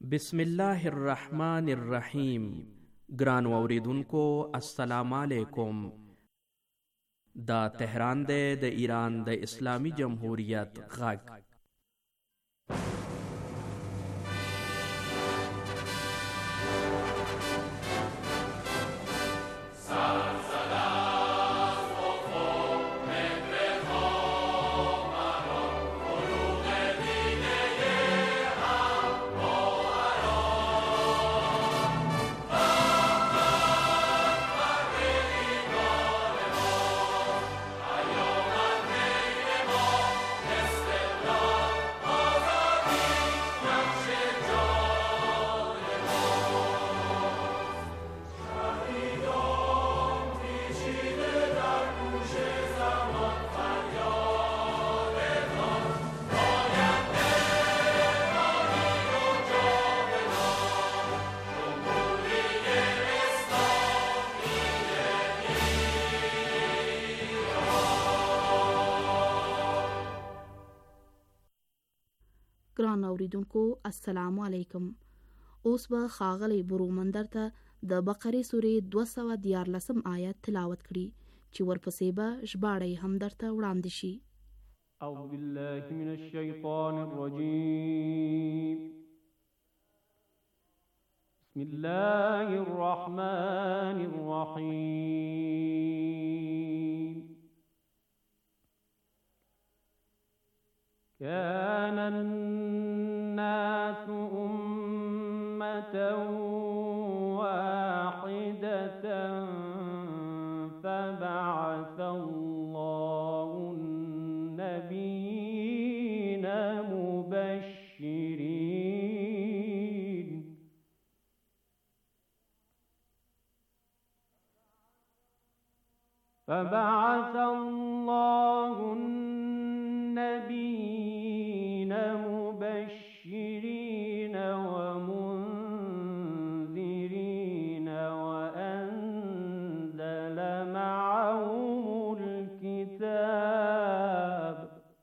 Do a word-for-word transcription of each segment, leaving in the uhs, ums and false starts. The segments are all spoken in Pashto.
بسم الله الرحمن الرحیم. ګران اوریدونکو السلام علیکم. دا تهران دی د ایران د اسلامی جمهوریت غږ. ګران اوریدونکو السلام علیکم. اوس به ښاغلی برومندر ته د بقرې سورې دوه سوه دیارلسم آیت تلاوت کړي چې ورپسې به ژباړه یې هم درته وړاندې شي. اعوذ بالله من الشیطان الرجیم. بسم الله الرحمن الرحیم. كان الناس أمة واحدة فبعث الله النبيين مبشرين فبعث الله النبيين مبشرين ومنذرين وأنزل معهم الكتاب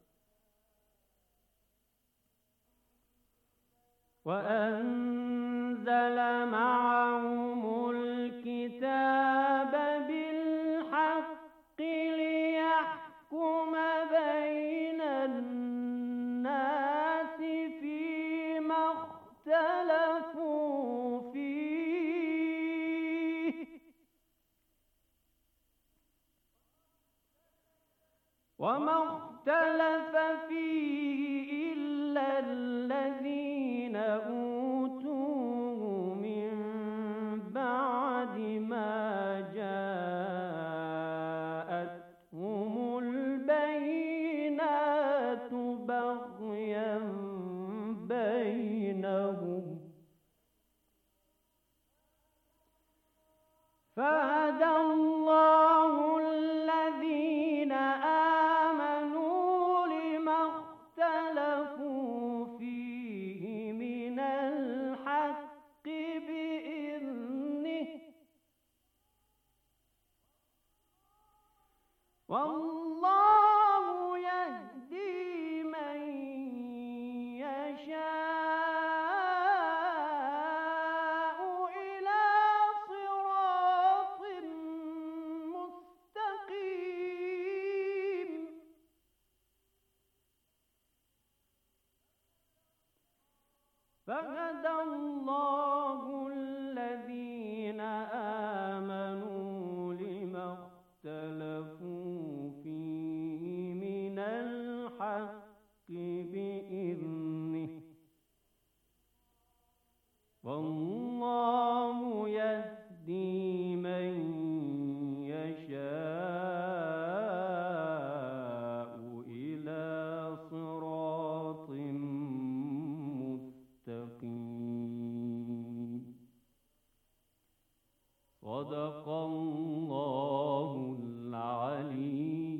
وأنزل معهم الكتاب بالحق ليحكم بين الناس فيما اختلفوا فيه وما اختلف فيه إلا الذين أوتوه من بعد ما جاءتهم البينات بغيا بينهم فهدى الله الذين آمنوا لما اختلفوا فيه من الحق بإذنه والله يهدي من يشاء إلى صراط مستقيم. فهدى الله الذين آمنوا لما اختلفوا فيه من الحق بإذنه والله يهدي من يشاء إلى صراط مستقيم. صدق الله العلي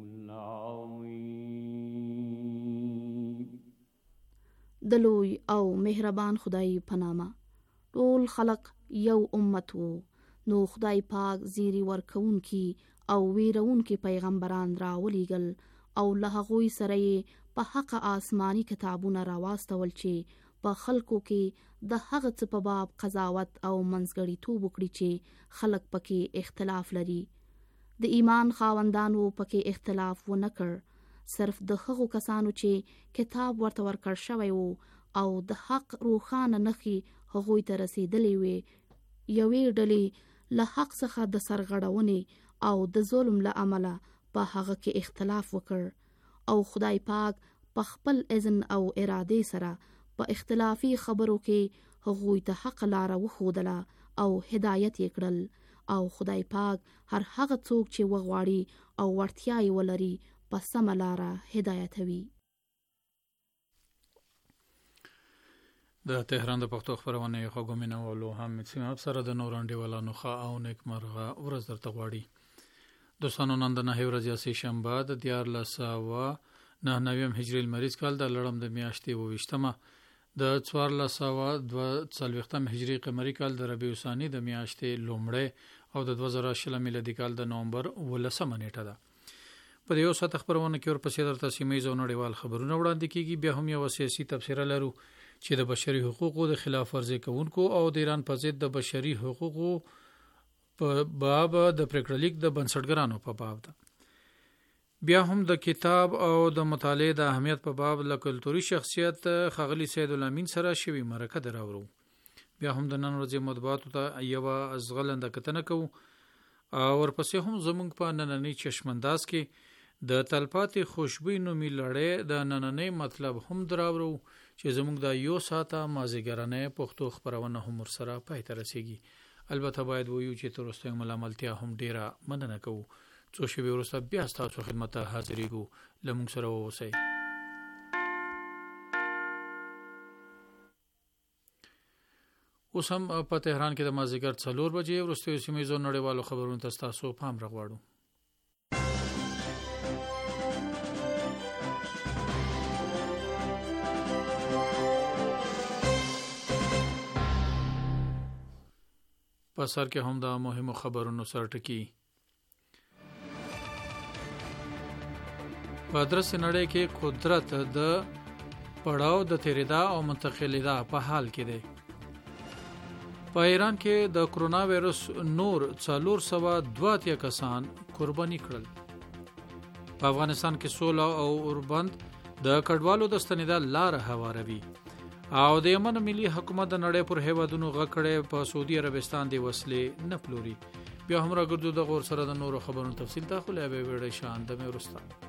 العظيم. د لوی او مهربان خدای په نامه. ټول خلق یو امت وو، نو خدای پاک زیری ورکوونکی او ویرونکی پیغمبران راولیږل او له هغوی سره یې په حق آسمانی کتابونه راواستول چې په خلکو کې د هغه څه په باب قضاوت او منځګړیتوب وکړي چې خلک پکې اختلاف لري. د ایمان خاوندانو پکې اختلاف ونه کړ، صرف د هغو کسانو چې کتاب ورته ورکړ شوی وو او د حق روښانه نښې هغوی ته رسېدلې وې، یوې ډلې له حق څخه د سرغړونې او د ظلم له امله په هغه کې اختلاف وکړ او خدای پاک په خپل اذن او ارادې سره په اختلافي خبرو کې هغوی ته حق لاره وښودله او هدایت یې کړل، او خدای پاک هر هغه څوک چې وغواړي او وړتیا یې ولري په سمه لاره هدایتوي. د تهران د پښتو خپرونې خوږو مینوالو حامد سیماب سره د نور انډیوالانو ښه او نیکمرغه ورځ درته غواړي. دوستانو، نن د نهه ورځې سې شنبه د دیارلس سوه نهه نویم هجري لمریز کال د لړم د میاشتې اوویشتمه د څوارلس سوه دوه څلوېښتم هجري قمري کال د ربیع الثاني د میاشتې لومړۍ او د دوه زره شل میلادي کال د نومبر اوولسمه نیټه ده. په یو ساعت خبرونه کې ورپسې درته سیمه ییز او نړیوال خبرونه وړاندې کیږي. بیا هم یو سیاسي تبصره لرو چې د بشري حقوقو د خلاف ورزي کوونکو او د ایران په ضد د بشري حقوقو په باب د پریکړه لیک د بنسټګرانو په باب ده. بیا هم د کتاب او د مطالعې د اهمیت په باب له کلتوري شخصیت ښاغلي سید الامین سره شوي مرکه دراوړو. بیا هم د نن ورځې مطبوعاتو ته یوه ځغلنده کتنه کوو او ورپسې هم زموږ په نننۍ چشمانداز کې د تلپاتې خوشبوی نومي لړۍ د نننۍ مطلب هم دراوړو چې زموږ د یو ساعته مازدیګرنۍ پښتو خپرونه هم ورسره پای ته رسیږي. البته باید وویو چې تر وروستیو ملامتیا هم ډیره مننه کوو. څو شېبې وروسته بیا ستاسو خدمت ته حاضرېږو. له موږ سره واوسئ. اوس هم په تهران کې د مازدیګر څلور بجې وروستیو سیمه ییزو نړیوالو خبرونو ته ستاسو پام راغواړو. په سر کې هم د مهمو خبرونو سر ټکی. په درس نړۍ کې قدرت د پړاو د تیریدا او منتقلیدا په حال کې دی. په ایران کې د کرونا وایرس نور څلور سوه دوه اتیا کسان قرباني کړل. په افغانستان کې سوله او اوربند د کډوالو د ستنېدا لار هواروي او د یمن ملي حکومت د نړۍ پر هیوادونو غکړې په سعودي عربستان دی وسلې نه پلوري. بیا هم راګردو د غور سره د نورو خبرونو تفصیل ته خو له به وړي شان د مې ورسته.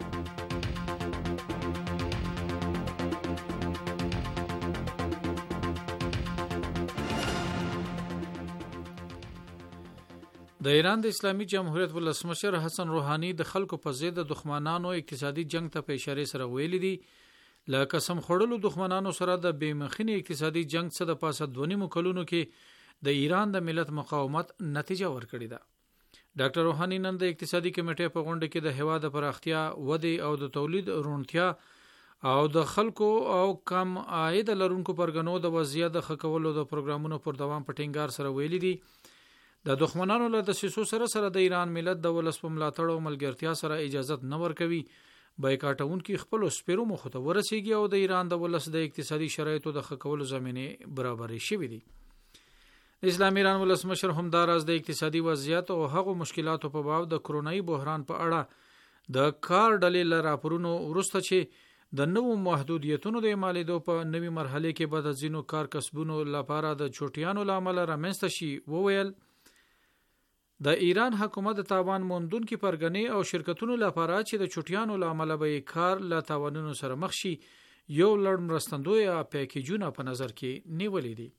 د ایران د اسلامي جمهوریت ولسمشر حسن روحاني د خلکو په ضد د دښمنانو اقتصادي جنگ ته په اشاره سره ویلي دي له قسم خورلو دښمنانو سره د بېمخینې اقتصادي جنگ څخه د پاسه دوه نیمو کلونو کې د ایران د ملت مقاومت نتیجه ورکړې ده. ډاکټر روحاني نن د اقتصادي کمیټې په غونډه کې د هیواد د پراختیا، ودې او د تولید روڼتیا او د خلکو او کم عاید لرونکو پرګنو د وضعیت د ښه کولو د پروګرامونو پر دوام په ټینګار سره ویلي دي د دښمنانو له دسیسو سره سره د ایران ملت د ولس په ملاتړ او ملګرتیا سره اجازه نه ورکوي بایکاټونکي خپل سپیرو مخ ته ورسیږي او د ایران د ولس د اقتصادي شرایطو د ښه کولو زمینه برابرې شوې دي. د اسلامي ایران ولسمشر هم دا راز د اقتصادي وضعیت او هغو مشکلاتو په باب د کرونایي بحران په اړه د کار ډلې له راپورونو وروسته چې د نوو محدودیتونو د اعمالېدو په نوي مرحله کې به د ځینو کار کسبونو لپاره د چوټیانو له امله رامنځته شي وویل د ایران حکومت د تاوان موندونکو پرګنې او شرکتونو لپاره چې د چوټیانو له امله به کار له تاوانونو سره مخ شي یو لړ مرستندوی پیکیجونه په نظر کې نیولې دي.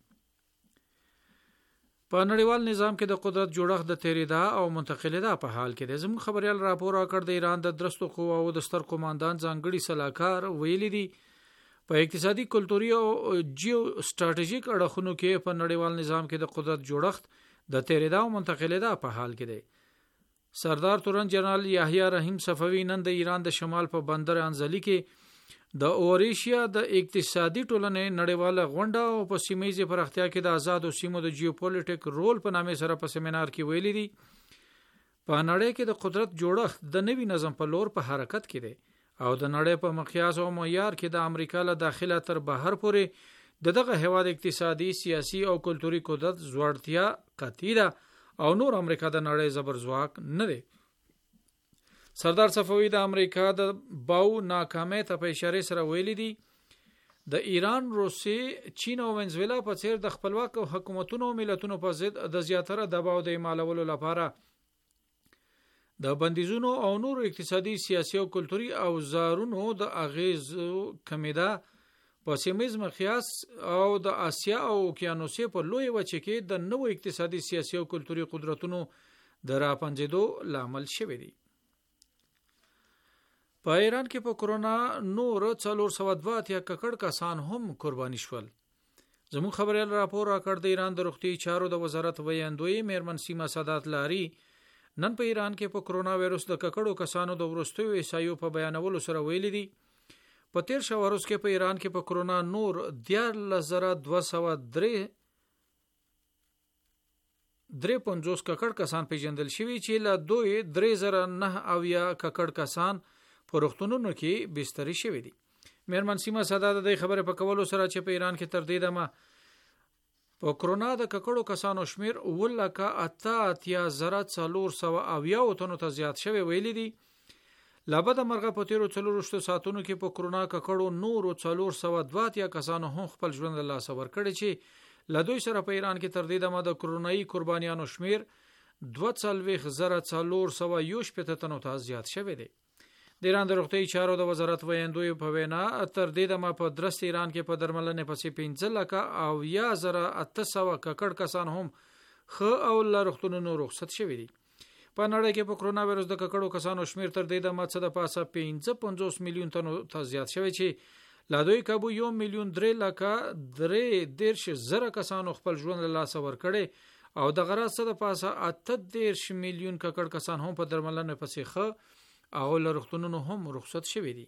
په نړیوال نظام کې د قدرت جوړښت د تیریدا او منتقلیدا په حال کې د زموږ خبريال راپور راکړ د ایران د درستو قواو د ستر قوماندان ځانګړي سلاکار ویلي دي په اقتصادي، کلتوري او جیو سټریټیژیک اړخونو کې په نړیوال نظام کې د قدرت جوړښت د تیریدا او منتقلیدا په حال کې دی. سردار تورن جنرال یحیی رحیم صفوی نن د ایران د شمال په بندر انزلی کې د اوريشیا د اقتصادي ټولنې نړیواله غونډه او په سیمه‌ییزه پراختیا کې د آزادو سیمو د جیوپولیټیک رول په نامه سره په سیمینار کې ویلي دي په نړۍ کې د قدرت جوړښت د نوي نظم په لور په حرکت کې دی او د نړۍ په مقیاس او معیار کې د امریکا له داخله تر بهر پورې د دغه هیواد اقتصادي، سیاسي او کلتوري قدرت زوړتیا قطعي ده او نور امریکا د نړۍ زبر ځواک نه دی. سردار صفوي د امریکا د باو ناکامۍ ته په اشاره سره ویلي دي د ایران، روسیې، چین او ونزویلا په څیر د خپلواک حکومتونو او ملتونو په ضد د زیاتره دباو د اعمالولو لپاره د بندیزونو او نور اقتصادي، سیاسي او کلتوري اوزارونو د اغیزو کمیده په سیمه‌ییز مقیاس او د آسیا او اوکیانوسیا په لوی وچه کې د نوو اقتصادي، سیاسي او کلتوري قدرتونو د راپنځېدو لامل شوی دی. په ایران کې په کرونا نور څلور سوه دوه اتیا ککړ کسان هم قرباني شول. زموږ خبريال راپور راکړ د ایران د روغتي چارو د وزارت ویاندوی میرمن سیما سادات لاري نن په ایران کې په کرونا وایروس د ککړو کسانو د ورستیو ایسایو په بیانولو سره ویلي دي په تیر شو ورځ کې په ایران کې په کرونا نور دیارلس زره دوه سوه درې درې پنځوس ککړ کسان پیژندل شوي چې له دوی درې زره نه اویا ککړ کسان په روغتونونو کې بستري شوي دي. میرمن سیما سادات د خبره په کولو سره چې په ایران کې تر دې دمه په کرونا د ککړو کسانو شمیر ولکه اته اتیا زره څلور سوه اویا تنو ته زیات شوی ویلي دي. لابد مرغه په تیرو څلورشتو ساعتونو کې په کرونا ککړو نورو څلور سوه دوه اتیا کسانو هم خپل ژوند له لاسه ورکړی چې له دوی سره په ایران کې تر دې دمه د کرونایي قربانیانو شمیر دوه څلوېښت زره څلور سوه یو شپېته تنو ته زیات شوی دی. د ایران د روغتي چارو د وزارت ویاندوی په وینا تر دې دمه په درست ایران کې په درملنې پسې پنځه لکه او یا زره اته سوه ککړ کسان هم خ او له روغتونونو رخصت شوي دي. په نړۍ کې په کرونا وایروس د ککړو کسانو شمیر تر دې دمه څه د پاسه پنځه پنځوس میلیون تنو ته زیات شوی چې لا دوی کابو یو میلیون درې لکه درې دیرش زره کسانو خپل ژوند له لاسه ورکړي او د غرض څه د پاسه اته دیرش میلیون ککړ کسان هم په درملنې پسې خ او لرختونونو هم رخصت شوی دي.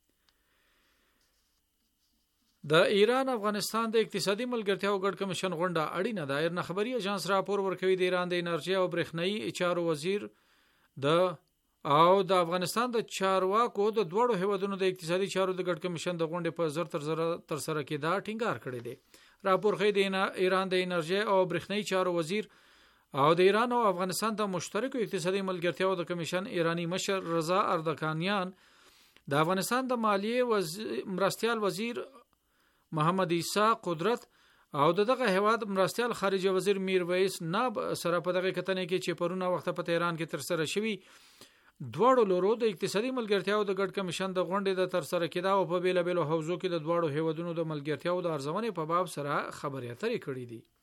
د ایران افغانستان د اقتصادي ملګرتیا او ګډ کمیشن غونډه اړینه ده. ایرنا خبري اژانس راپور ورکوي د ایران د انرژي او برېښنايي چارو وزیر د او د افغانستان د چارواکو د دوړو هیوادونو د اقتصادي چارو د ګډ کمیشن د غونډې په زر تر زر تر سره کې دا ټینګار کړی دی. راپور ښيي د ایران د انرژي او برېښنايي چارو وزیر او د ایران او افغانستان د مشترکو اقتصادي ملګرتیاو د کمیشن ایرانی مشر رضا اردکانیان د افغانستان د مالیې وزیر مرستيال وزیر محمد عیسی قدرت او دغه هواد مرستيال خارجه وزیر میرویس ناب سره په دغه کتنې کې چې پرونه وخت په تهران کې تر سره شوی دواړو لورو د اقتصادي ملګرتیاو د ګډ کمیشن د غونډې د تر سره کېدا او په بیل بیل حوزو کې د دواړو هیوادونو د ملګرتیاو د ارزونې په باب سره خبرې اترې کړې دي.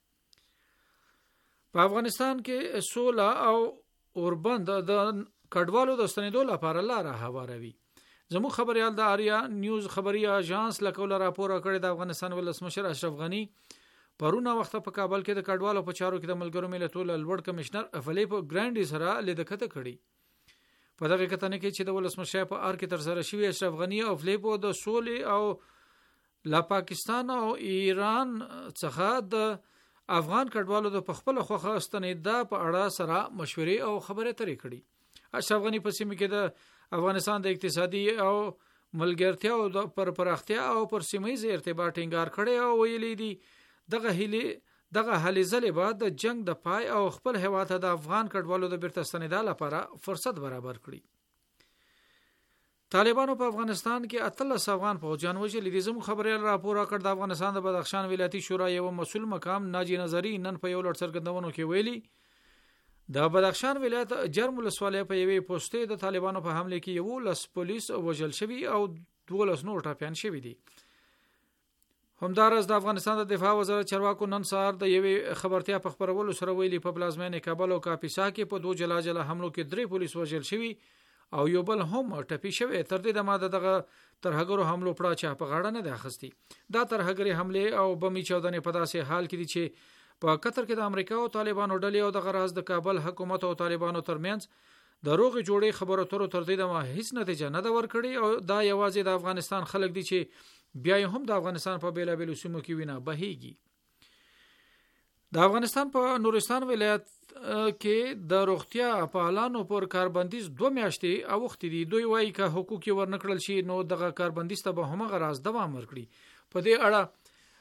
په افغانستان کې سولا او اوربند د کډوالو د ستنېدو لپاره لاره هواروي. زموږ خبريال د آریا نیوز خبري اژانس لکول راپور کړی د افغانستان ولسمشر اشرف غنی پرونه وخت په کابل کې د کډوالو په چارو کې د ملګرو ملتونو لوړ کمشنر فلیپ ګرانډي سره لیدکته کړي. په دغه کتنې کې چې د ولسمشر په ار کې تر سره شوی اشرف غنی او فلیپ د سولې او لا پاکستان او ایران څخه د افغان کډوالو د خپل خوخه استنیدا په اړه سره مشورې او خبرې ترې کړي. اشرف غنی په سیمه کې د افغانستان د اقتصادي او ملګرتیا او د پر پراختیا او پر سیمه‌ییز ارتباط ټینګار کړي او ویلي دي دغه هلي دغه هلي ځلې بعد د جنگ د پای او خپل هیواد د افغان کډوالو د بیرته ستنیدا لپاره فرصت برابر کړي. طالبانو په افغانستان کې اتلس افغان فوجیان وژلي دي. زموږ خبريال راپور راکړ د افغانستان د بدخشان ولایتي شورا یو مسؤل مقام ناجی نظری نن په یو لړ څرګندونو کې ویلي د بدخشان ولایت جرم ولسوالۍ په یوې پوسټې د طالبانو په حمله کې یو لس پولیس وژل شوي او دولس نور ټاپیان شوي دي. همدارس د افغانستان د دفاع وزارت چارواکو نن سهار د یوې خبرتیا په خبرولو سره ویلي په پلازمینې کابل او کاپیسا کې په دوه جلا جلا حملو کې درې پولیس وژل شوي او یو بل هم ټپي شوی. تر دې دمه دغه ترهګرو حملو پړه چا په غاړه نه دی اخیستی. دا ترهګری حمله او بمي چودنې په داسې حال کې دي چې په قطر کې د امریکا او طالبانو ډلې او د غراز د کابل حکومت او طالبانو ترمنځ د روغ جوړې خبرو تر تر دې دمه هیڅ نتیجه نه دا ورکړي او دا یوازې د افغانستان خلک دي چې بیا هم د افغانستان په بیلا بیل سیمو کې وینا بهيږي. د افغانستان په نورستان ولایت کې د روغتیا په اعلانو پر کاربندیز دوه میاشتې اوختې دي. دوی وایي که حقوق ورنکړل شي نو دغه کاربندیز ته به هم غراز دوام ورکړي. په دې اړه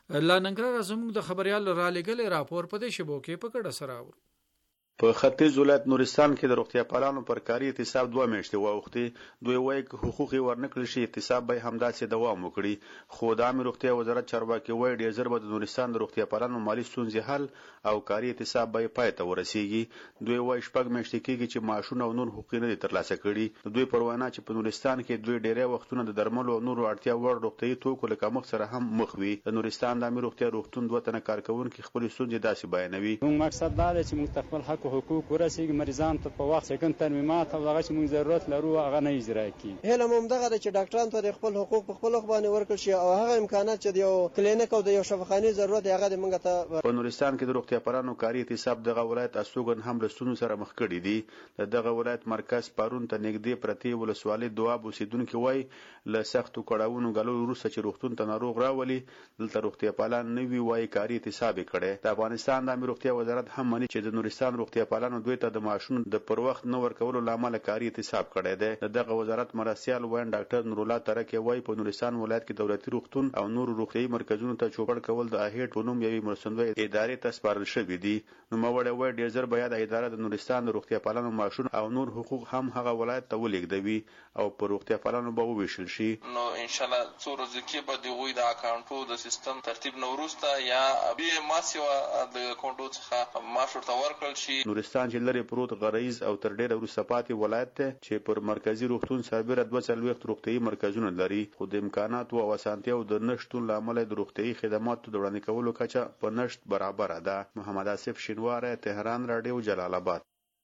لا ننګرهار زموږ د خبريال را لګلې راپور په دې شبو کې په کډه سره اور په ختیځ ولایت نورستان کې د روغتیا پالانو پر کاري اعتصاب دوه میاشتې واوښتې. دوی وایي که حقوق یې ورنکړل شي اعتصاب به همداسې دوام وکړي. خو د عامې روغتیا وزارت چارواکي وایي ډېر ژر به د نورستان د روغتیا پالانو مالي ستونزې حل او کاري اعتصاب به یې پای ته ورسیږي. دوی وایي شپږ میاشتې کېږي چې معاشونه او نور حقوق نه دي ترلاسه کړي. د دوی پر وینا چې په نورستان کې دوی ډېری وختونه د درملو او نورو اړتیا وړ روغتیایي توکو له کمښت سره هم مخ وي. د نورستان د عامې روغتیا روغتون دوه تنه کارکوونکي خپلې ستونزې داسې بیانوي. موږ مقصد دا دی چې موږ خپل حق او حقوق ورسیږي، مریضان ته په وخت سکن ترمیمات او هغه چې موږ ضرورت لرو هغه نه اجرا کیږي. هله موږ دغه چې ډاکټران ته خپل حقوق په خپل وخت باندې ورکړل شي او هغه امکانات چې د یو کلینیک او د یو شفاخانه ضرورت هغه د موږ ته. په نورستان کې د روغتیا پالانو کاري اعتصاب دغه ولایت اسوګن هم له ستونزو سره مخ کړي دي. دغه ولایت مرکز پارون ته نږدې پرتی ولسوالۍ دواب اوسیدونکو وایي له سختو کړهونو غلو وروسته چې روغتون ته ناروغ راولي دلته روغتیا پالان نه وی وایي کاري اعتصاب کړي. د افغانستان د عامې روغتیا وزارت هم مانی چې د نورستان روغتیا پالانو دوی ته د معاشونو د پر وخت نه ورکولو لامل کاري اعتصاب کړی دی. د دغه وزارت مرستیال وین ډاکټر نور الله ترکي وایي په نورستان ولایت کې دولتي روغتون او نور روغتیایي مرکزونو ته چوپړ کول د اهیټ په نوم یوې مرستندوی ادارې ته سپارل شوي دي. نوموړی وایي ډېر ژر به دا اداره د نورستان د روغتیا پالانو معاشونه او نور حقوق هم هغه ولایت ته ولېږدوي او په روغتیا پالانو به وویشل شي. نو ان شاء الله څو ورځې کې به د هغوی د اکاونټو د سیستم ترتیب نه وروسته یا بیا ماسیوه د اکاونټو څخه معاش ورته ورکړل شي. نورستان چې لرې پروت غریز او تر ډېره وروسته پاتې ولایت دی چې پر مرکزي روغتون سربیره دوه څلوېښت روغتیایي مرکزونه لري، خو د امکاناتو او اسانتیاو د نشتون له امله د روغتیایي خدماتو د وړاندې کولو کچه په نشت برابره ده. محمد آصف شینواری، تهران رادیو، جلال آباد.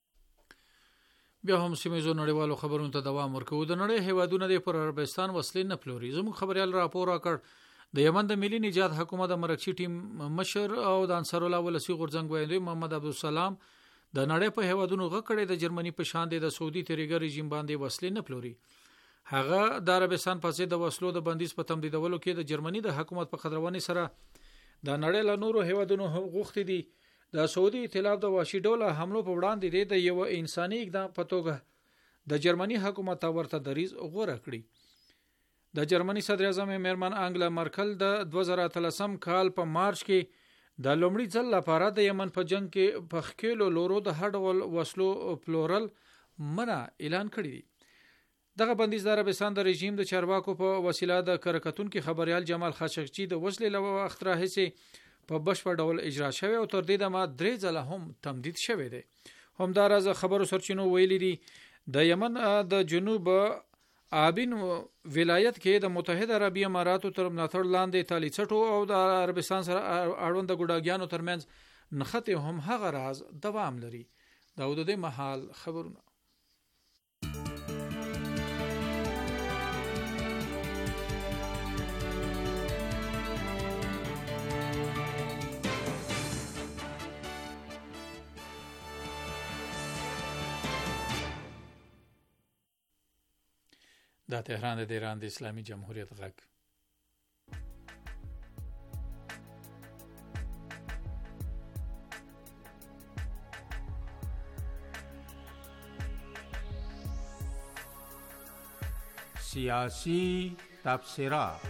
بیا هم سیمه زو نړیوالو خبرونو ته دوام ورکوو. د نړۍ هیوادونه د پر عربستان وسلې نه پلوري. زموږ خبريال راپور راکړ د یمن د ملي نجات حکومت د مرکزي ټیم مشر او د انصار الله ولسی غورځنګ وایي محمد عبدالسلام د نړۍ په هیوادونو غکړې د جرمني په شان د سعودي تریګر رژیم باندې وسلې نه پلوري. هغه د عربستان په ضد د وسلو د بندیز په تمدیدولو کې د جرمني د حکومت په قدرونې سره د نړۍ له نورو هیوادونو غوښتي دي د سعودي ائتلاف د واشي ډوله حملو په وړاندې د یو انساني اقدام په توګه د جرمني حکومت ورته دریز غوړه کړی. د جرمني صدر اعظم میرمن انګلا مرکل د دوه زره اتلسم کال په مارچ کې د لومړي ځل لپاره د یمن په جنگ کې په خکېلو لورو د هډول وسلو پلورل منع اعلان کړی دی. دغه بندیز د عربستان د رژیم د چارواکو په وسیله د کرکټونکو خبريال جمال خاشقچی د وسلې له وخت راهیسې په بشپړ ډول اجرا شوی او تر دې دمه درې ځله هم تمدید شوی دی. همداراز خبرو سرچینو ویلي دي د یمن د جنوب آبین ولایت کې د متحده عربی اماراتو تر ملاتړ لاندې تالیڅټو او د عربستان سره اړوند ګډاګیانو ترمنځ نښته هم هغه راز دوام لري. دا د دې محل خبرونه. دا تهران د ایران د اسلامي جمهوریت غږ. سیاسی تبصرات.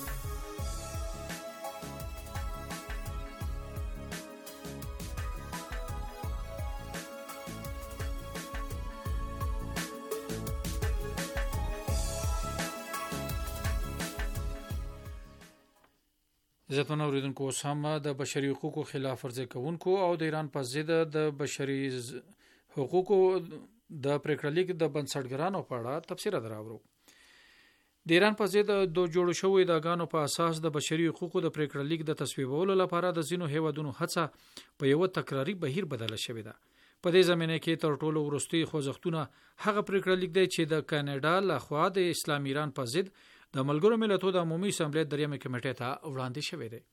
عزتمن اوریدونکو، اوس هم د بشري حقوقو خلاف ورزي کوونکو او د ایران په ضد د بشري حقوقو د پریکړلیک د بنسټګرانو په اړه تفسیر دراوړو. د ایران په ضد د جوړ شوې داګانو په اساس د بشري حقوقو د پریکړلیک د تصویبولو لپاره د زینو هیوادونو هڅه په یو تکراری بهیر بدله شوې ده. په دې زمینه کې تر ټولو وروستي خوځښتونه هغه پریکړلیک دی چې د کاناډا لخوا د اسلام ایران په ضد د ملګرو ملتونو د عمومي اسمبلی دریمه کمیټې ته وړاندې شوی دی.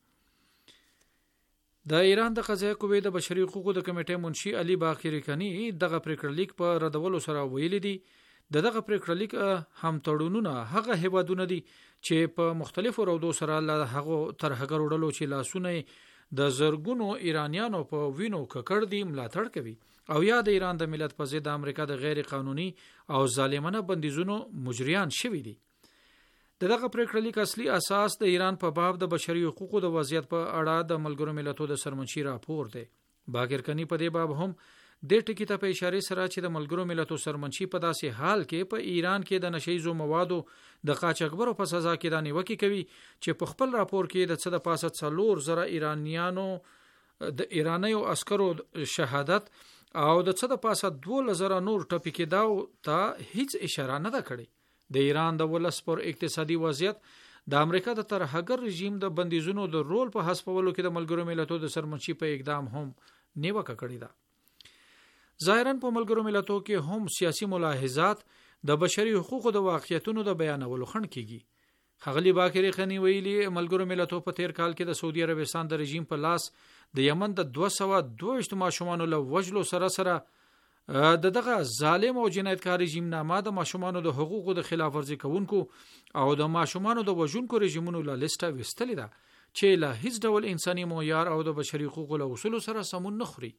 د ایران د قضایه قوې د بشري حقوقو د کمیټې منشي علي باقری کني دغه پریکړلیک په ردولو سره ویلي دي د دغه پریکړلیک هم تړونونه هغه هیوادونه دي چې په مختلفو رودو سره له هغه تر هغه وړلو چې لاسونه د زرګونو ایرانیانو په وینو ککړ دي ملاتړ کوي او یا د ایران د ملت په ضد د امریکا د غیر قانوني او ظالمانه بندیزونو مجریان شوي دي. دغه پریکړه لیک اصلي اساس د ایران په باب د بشري حقوقو د وضعیت په اړه د ملګرو ملتونو د سرمنشي راپور دی. باقر کنی په دې باب هم د ټکی ته په اشاره سره چې د ملګرو ملتونو سرمنشي په داسې حال کې په ایران کې د نشیزو موادو د قاچاقبرو په سزا کې د نیوکه کوي چې په خپل راپور کې د څه د پاسه څلور زره ایرانیانو د ایرانیو عسکرو شهادت او د څه د پاسه دوه زره نور ټپي کېداو ته هیڅ اشاره نه ده کړې. د ایران د ولس پر اقتصادي وضعیت د امریکا د ترهګر رژیم د بندیزونو د رول په حسابولو کې د ملګرو ملتونو د سرمنشي په اقدام هم نیوکه کړې ده. ظاهرا په ملګرو ملتونو کې هم سیاسي ملاحظات د بشري حقوقو د واقعیتونو د بیانولو خنډ کیږي. خغلی باکری خنی ویلي ملګرو ملتونو په تیر کال کې د سعودي عربستان د رژیم په لاس د یمن د دوه سوه دوه ویشت ماشومانو له وژلو سره سره د دغه ظالم او جنایتکار رژیم نامه د ماشومانو د حقوقو د خلاف ورزي کوونکو او د ماشومانو د وژونکو رژیمونو له لیسټه وستلې ده چې له هیڅ ډول انساني معیار او د بشري حقوقو له اصولو سره سمون نه خوري.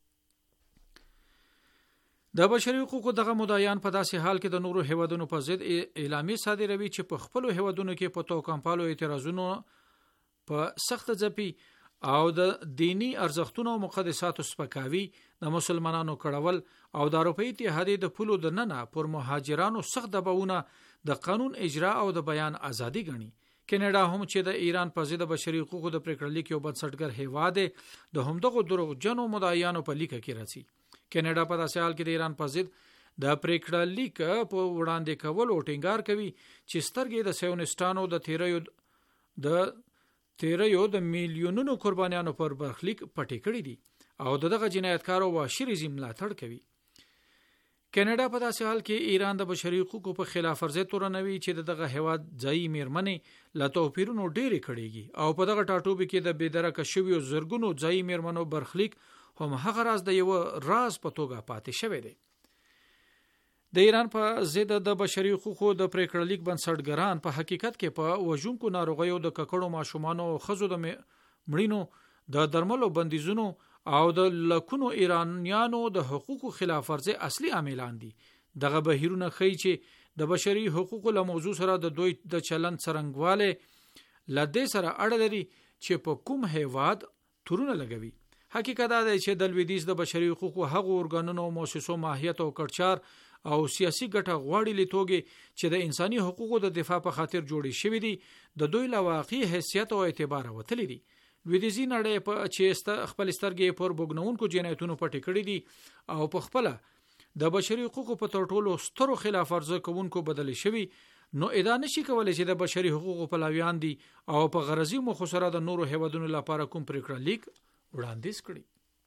د بشري حقوقو دغه مدعیان په داسې حال کې د نورو هیوادونو په ضد اعلامیه صادروي چې په خپل هیوادونو کې په توکمپالو اعتراضونو په سخت ځپي او د دینی ارزښتونو او مقدساتو سپکاوي، د مسلمانانو کړهول او د اروپאי اتحادیې د پولو د ننه پر مهاجرانو سخت دباونه د قانون اجرا او د بیان ازادي غني. کینیډا هم چې د ایران په ضد بشري حقوقو د پریکړه لیک یو بنسټګر هیواد د همدغه دروغجنو مدعیانو په لیکه کې راځي. کینیډا په داسې حال کې د ایران په ضد د پریکړه لیک په وړاندې کول او ټینګار کوي چې سترګې د سیونستانو د تیریو د تیریو د میلیونونو قربانیانو پر برخلیک پټې کړې دي او دغه جنایتکارو وحشي رژیم ملاتړ کوي. کینیډا په داسې حال کې ایران د بشري حقوقو په خلاف ورزي تورنوي چې دغه هواد ځای میرمنې لا توپیرونو ډېرې کړيږي او په دغه ټاټوبي کې د بيدرکه شویو زرګونو ځای میرمنو برخلیک هم هغه راز د یو راز په توګه پاتې شوی دی. د ایران په ضد د بشري حقوقو د پریکړه لیک بنسټګران په حقیقت کې په وژونکو ناروغیو د ککړو ماشومانو او خزو د مړینو د درملو بندیزونو او د لکونو ایرانیانو د حقوقو خلاف ورزي اصلي عاملان دي. دغه بهیرونه ښیي چې د بشري حقوقو له موضوع سره د دوی د چلند څرنګواله لدې سره اړه لري چې په کوم هیواد تورونه لګوي. حقیقت دا دی چې د لویدیځ د بشري حقوقو هغو ارګانونو او مؤسسو ماهیت او کړچار او سیاسي ګټه غواړي لتوګي چې د انساني حقوقو د دفاع په خاطر جوړې شوې دي د دوی له واقعي حیثیت او اعتبار وتلې دي. لویدیځي نړۍ په چې خپل سترګې پر بوګنونکو جنایتونو پټې کړې دي او په خپل د بشري حقوقو په تر ټولو سترو خلاف ورزي کوونکو بدل شوی، نو ادا نشي کولای چې د بشري حقوقو پلویان دي او په غرضی مخ سره د نورو هیوادونو لپاره کوم پریکړه لیک وړاندیز کړي.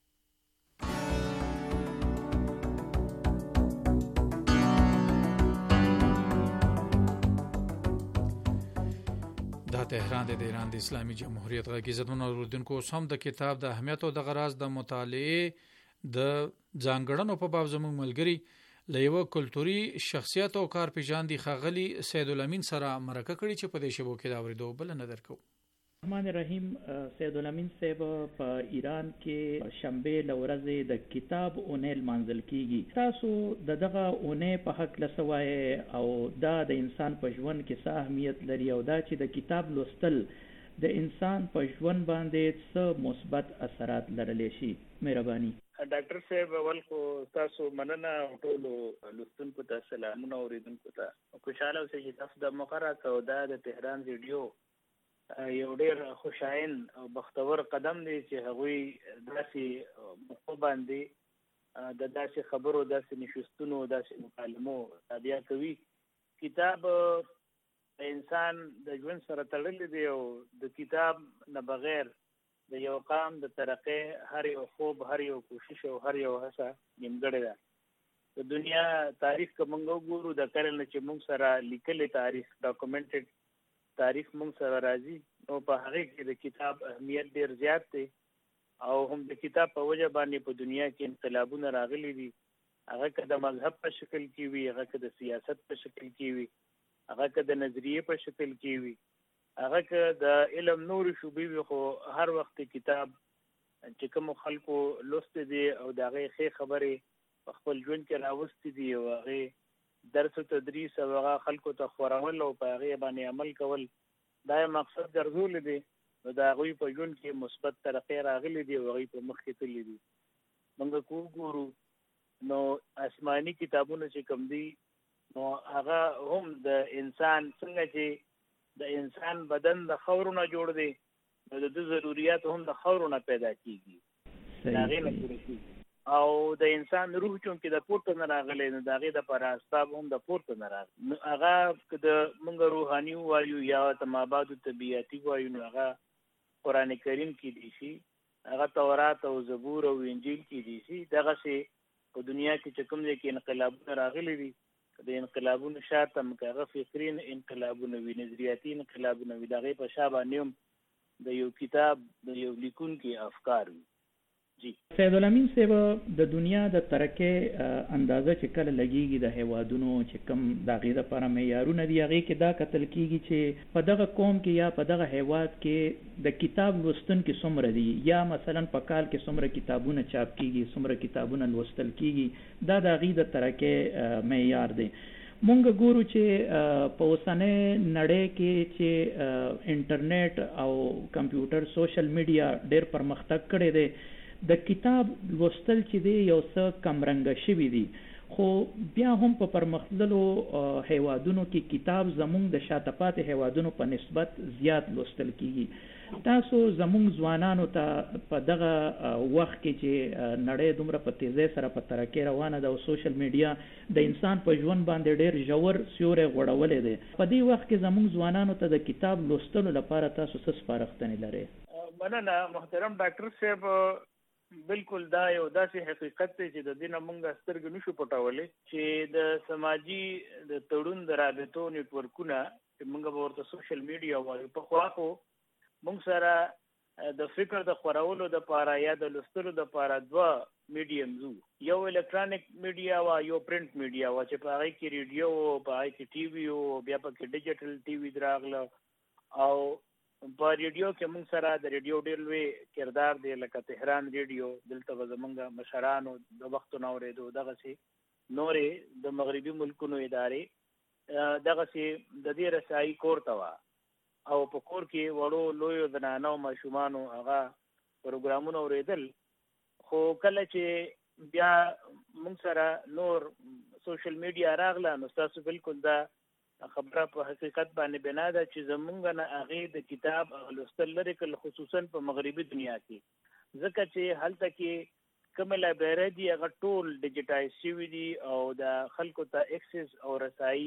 دا تهران د ایران د اسلامي جمهوریت غږی زدون اوردونکو سم د کتاب د اهمیت او د غراض د مطالعه د ځانګړنو په باب زموږ ملګری له یو کلتوري شخصیت او کار پیژاندي خغلی سید الامین سره مرکه کړي چې په دې شبو کې دا اوریدو بل نه درکو. الرحمن الرحیم. سید الامین صاحب په ایران کې شنبه لورځ د کتاب اونیل منزل کیږي. تاسو د دغه اونې په حق لسوای او دا د انسان په ژوند کې څه اهمیت لري او دا چې د کتاب لوستل د انسان په ژوند باندې څه مثبت اثرات لرلی شي. مهرباني. ډاکټر صاحب اول خو تاسو مننه ټولو لوستونکو ته سلامونه اوریدونکو ته خوشاله اوسئ چې تاسو د مقرره کو دا د تهران ریډیو یو ډېر خوشاین او بختور قدم دی چې هغوی داسې موقع باندې د داسې خبرو داسې نشستونو داسې مکالمو تابع کوي. کتاب انسان د ژوند سره تړلی دی او د کتاب نه بغیر د یو قام د ترقۍ هر یو خوب هر یو کوشش او هر یو هڅه نیمګړې ده. د دنیا تاریخ که موږ وګورو د کله نه چې موږ سره لیکلی تاریخ ډاکومنټډ تاریخ موږ سره راځي نو په هغه کې د کتاب اهمیت ډیر زیات دی او هم د کتاب په وجه باندې په دنیا کې انقلابونه راغلي دي. هغه که د مذهب په شکل کې وي، هغه که د سیاست په شکل کې وي، هغه که د نظریې په شکل کې وي، هغه که د علم نور شوبې وي، خو هر وخت کتاب چې کوم خلکو لوست دي او د هغه ښې خبرې په خپل ژوند کې راوستي دي او هغه درس و تدریس او هغه خلکو ته خورول او په هغې باندې عمل کول دا مقصد ګرځولی دی، نو د هغوی په ژوند کې مثبت ترقۍ راغلی دی او هغوی په مخکې تللی دي. موږ که وګورو نو آسماني کتابونه چې کوم دي نو هغه هم د انسان څنګه چې د انسان بدن د خاورو نه جوړ دی، نو د ده ضروریات هم د خاورو نه پیدا کېږي، د هغې نه پوره کېږي. او د انسان روح چونکې د پورته نه راغلی، نو د هغې دپاره اسباب هم د پورته نه راغلی. نو هغه که د موږ روحاني ووایو یا ورته مابعدو طبیعتي ووایو، نو هغه قرآن کریم کې دي شي، هغه تورات او زبور او انجیل کې دي شي. دغسې په دنیا کې چې کوم ځای کې انقلابونه راغلي دي، د انقلابونو شاته هم که هغه فکري انقلابونه وي، نظریاتي انقلابونه وي، د هغې په شا باندې هم د یو کتاب د یو لیکونکي افکار وي. سید الامین صاحب، د دنیا د ترقۍ اندازه چې کله لګیږي د هیوادونو چې کم د هغې دپاره معیارونه دي، هغې کې دا کتل کېږي چې په دغه قوم کې یا په دغه هیواد کې د کتاب لوستونکي څومره دي، یا مثلا په کال کې څومره کتابونه چاپ کېږي، څومره کتابونه لوستل کېږي، دا د هغې د ترقۍ معیار دی. مونږ ګورو چې په اوسنۍ نړۍ کې چې انټرنیټ او کمپیوټر سوشل میډیا ډېر پرمختګ کړی دی، د کتاب لوستل چې دی یو څه کمرنګه شوي دي، خو بیا هم په پرمختللو هیوادونو کې کتاب زمونږ د شاته پاتې هیوادونو په نسبت زیات لوستل کېږي. تاسو زمونږ ځوانانو ته په دغه وخت کې چې نړۍ دومره په تیزۍ سره په ترقۍ روانه ده او سوشل میډیا د انسان په ژوند باندې ډېر ژور سیوری غوړولی دی، په دې وخت کې زمونږ ځوانانو ته د کتاب لوستلو لپاره تاسو څه سپارښتنې لرئ؟ مننه محترم ډاکټر صاحب. بالکل دا یو داسې حقیقت دی چې د دې نه موږ سترګې نشو پټولی، چې د سماجي د تړون د رابطو نیټورکونه چې موږ به ورته سوشل میډیا وایو، پخوا خو موږ سره د فکر د خورولو دپاره یا د لوستلو دپاره دوه میډیمز وو، یو الکترانیک میډیا وه، یو پرنټ میډیا وه چې په هغې کې ریډیو و، په هغې کې ټي وي و، بیا پکې ډیجیټل ټي وي راغله. او په ریډیو کې موږ سره د ریډیو ډېر لوی کردار دی، لکه تهران ریډیو، دلته به زموږ مشرانو د وختو نه اورېدو، دغسې نورې د مغربي ملکونو ادارې دغسې د دې رسایي کور ته وه، او په کور کې وړو لویو زنانو ماشومانو هغه پروګرامونه اورېدل. خو کله چې بیا موږ سره نور سوشل میډیا راغله، نو ستاسو بالکل دا خبره په حقیقت باندې بنا ده چې زمونږ نه هغې د کتاب لوستل لرې کړل، خصوصا په مغربي دنیا کې، ځکه چې هلته کې کومې لایبررۍ دي هغه ټول ډیجیټایز شوي دي او د خلکو ته اکسس او رسایي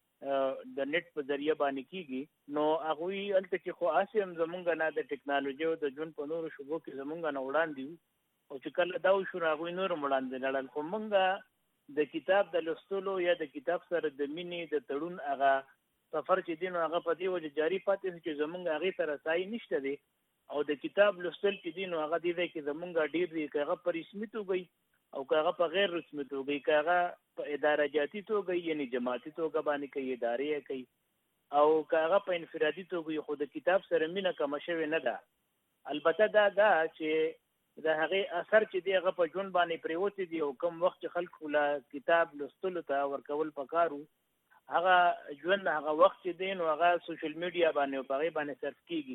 د نیټ په ذریعه باندې کېږي. نو هغوی هلته کې خو هسې هم زمونږ نه د ټکنالوژۍ او د ژوند په نورو شبو کې زمونږ نه وړاندې وو، او چې کله دا وشو نو هغوی نور هم وړاندې لاړل. خو موږ د کتاب د لوستلو یا د کتاب سره د مینې د تړون هغه سفر چې دی نو هغه په دې وجه جاري پاتې شو چې زمونږ هغې ته رسایي نشته دی، او د کتاب لوستل چې دی نو هغه دې دی کې زمونږ ډېر دی، که هغه په رسمي توګه او که هغه په غیر رسمي توګه، که هغه په اداره جاتي توګه یعنې جماعتي توګه باندې کوي، ادارې یې کوي، او که هغه په انفرادي توګه، خو د کتاب سره مینه کمه شوې نه ده. البته دا ده چې د هغې اثر چې دی هغه په ژوند باندې پرېوتی دی، او کوم وخت چې خلکو له کتاب لوستلو ته ورکول پکار وو، هغه ژوند هغه وخت چې دی نو هغه سوشل میډیا باندې او په هغې باندې صرف کېږي.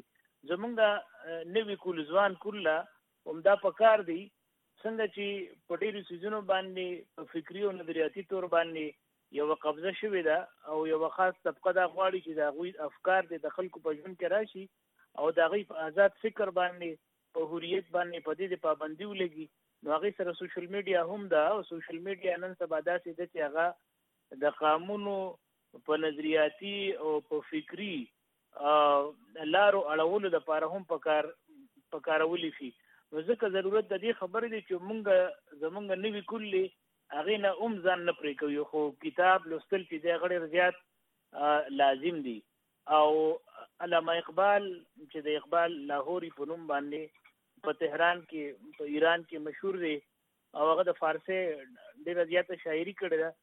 زمونږ نوي کول ځوان کله همدا پکار دی، څنګه چې په ډېرو څیزونو باندې په فکري او نظریاتي طور باندې یوه قبضه شوې ده، او یوه خاص طبقه دا غواړي چې د هغوی افکار د خلکو په ژوند کې راشي، او د هغوی په آزاد فکر باندې په حریت باندې په دې د پابندي ولګي. نو هغې سره سوشل میډیا هم ده، او سوشل میډیا نن سبا داسې ده چې هغه د قانونو په نظریاتي او په فکري لارو اړولو دپاره هم پکار پکارولی شي. نو ځکه ضرورت د دې خبرې دی چې مونږ زمونږ نوي کلي هغې نه هم ځان نه پرې کوي، خو کتاب لوستل چې دی هغه ډېر زیات لازم دی. او علامه اقبال چې د اقبال لاهوري په نوم باندې په تهران کې په ایران کې مشهور دی، او هغه د فارسي ډېره زیاته شاعري کړې ده.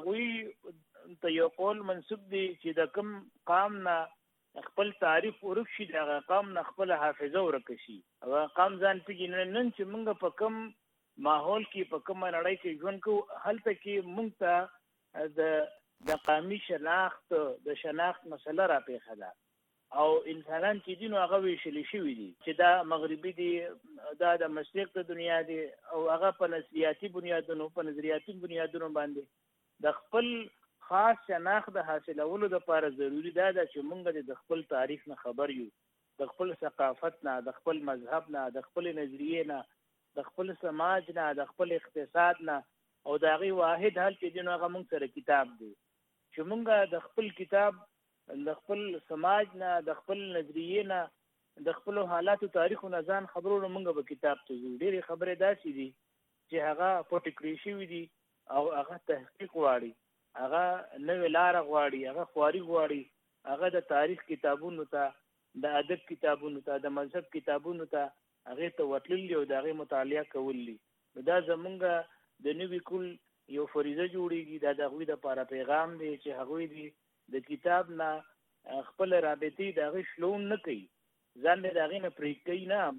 هغوی ته یو قول منسوب دی چې د کوم قام نه خپل تعریف ورک شي، د هغه قام نه خپله حافظه ورکه شي. هغه قام ځان پېژني. نن چې موږ په کوم ماحول کې په کومه نړۍ کې ژوند کوو، هلته کې موږ ته د د قومي شناخت د شناخت مسله را پیښه ده او انسانان چې دي نو هغه ویشل شوي دي چې دا مغربي دي، دا د مشرق د دنیا دي او هغه په نظریاتي بنیادونو په نظریاتي بنیادونو باندې د خپل خاص شناخت د حاصلولو لپاره ضروری ده چې موږ د خپل تاریخ نه خبر یو، د خپل ثقافت نه، د خپل مذهب نه، د خپل نظریې نه، د خپل سماج نه، د خپل اقتصاد نه، او د هغې واحد حل چې دی نو هغه موږ سره کتاب دی چې موږ د خپل کتاب د خپل سماج نه، د خپل نظریې نه، د خپل حالاتو تاریخو نه ځان خبرونه موږ به کتاب ته ځو. ډېرې خبرې داسې دي چې هغه پټې کړې شوي دي او هغه تحقیق غواړي، هغه نوې لاره غواړي، هغه خواري غواړي، هغه د تاریخ کتابونو ته، د ادب کتابونو ته، د مذهب کتابونو ته هغې ته ورتلل دي او د هغې مطالعه کول دي. نو دا زمونږ د نوي کول یو فریضه جوړېږي، دا د هغوی دپاره پیغام دی چې هغوی دي د کتاب نه خپل رابطې د هغې شلون نه کوي، ځان د هغې نه پرې کوي نه،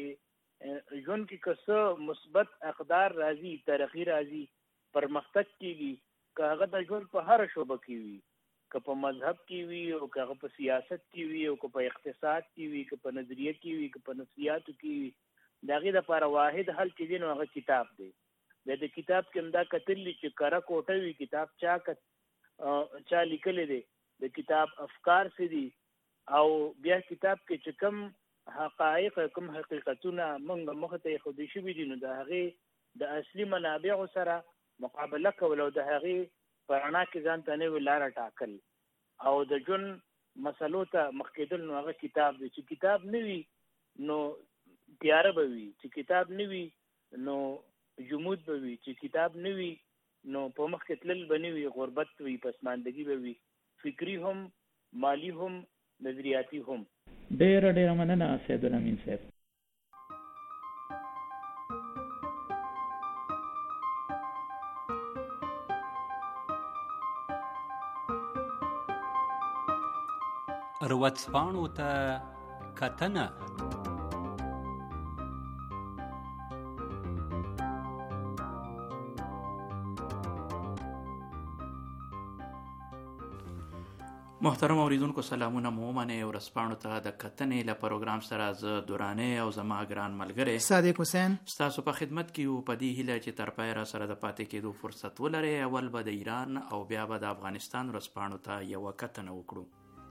بلکې ژوند کې که څه مثبت اقدار راځي، ترقي راځي، پرمختګ کېږي، که هغه د ژوند په هره شعبه کې وي، که په مذهب کې وي او که هغه په سیاست کې وي او که په اقتصاد کې وي، که په نظریه کې وي، که په نفسیاتو کې وي، د هغې دپاره واحد حل چې دی نو هغه کتاب دی. بیا د کتاب کې هم دا کتل دي چې کره کوټه وي، کتاب چا چا لیکلی دی، د کتاب افکار څه دي، او بیا کتاب کې چې کوم حقایق، کوم حقیقتونه موږ مخې ته ایښودل شوي دي نو د هغې د اصلي منابعو سره مقابله کول او د هغې په رڼا کې ځان ته نوې لاره ټاکل او د ژوند مسلو ته مخ کېدل نو هغه کتاب دی. چې کتاب نه وي نو تیاره به وي، چې کتاب نه وي نو جمود به وي، چې کتاب نه وي نو په مخ کې تلل به نه وي، غربت وي، پسماندګي به وي، فکري هم، مالی هم، نظریاتي هم. ډېره ډېره مننه سید الامین صاحب. ورځپاڼو ته کتنه. محترم اوریدونکو سلامونه مو منئ. ورځپاڼو ته د کتنې له پروګرام سره زه دورانې او زما ګران ملګری صادق حسین ستاسو په خدمت کې یو، په دې هیله چې تر پایه را سره د پاتې کېدو فرصت ولرئ. اول به د ایران او بیا به د افغانستان ورځپاڼو ته یوه کتنه وکړو.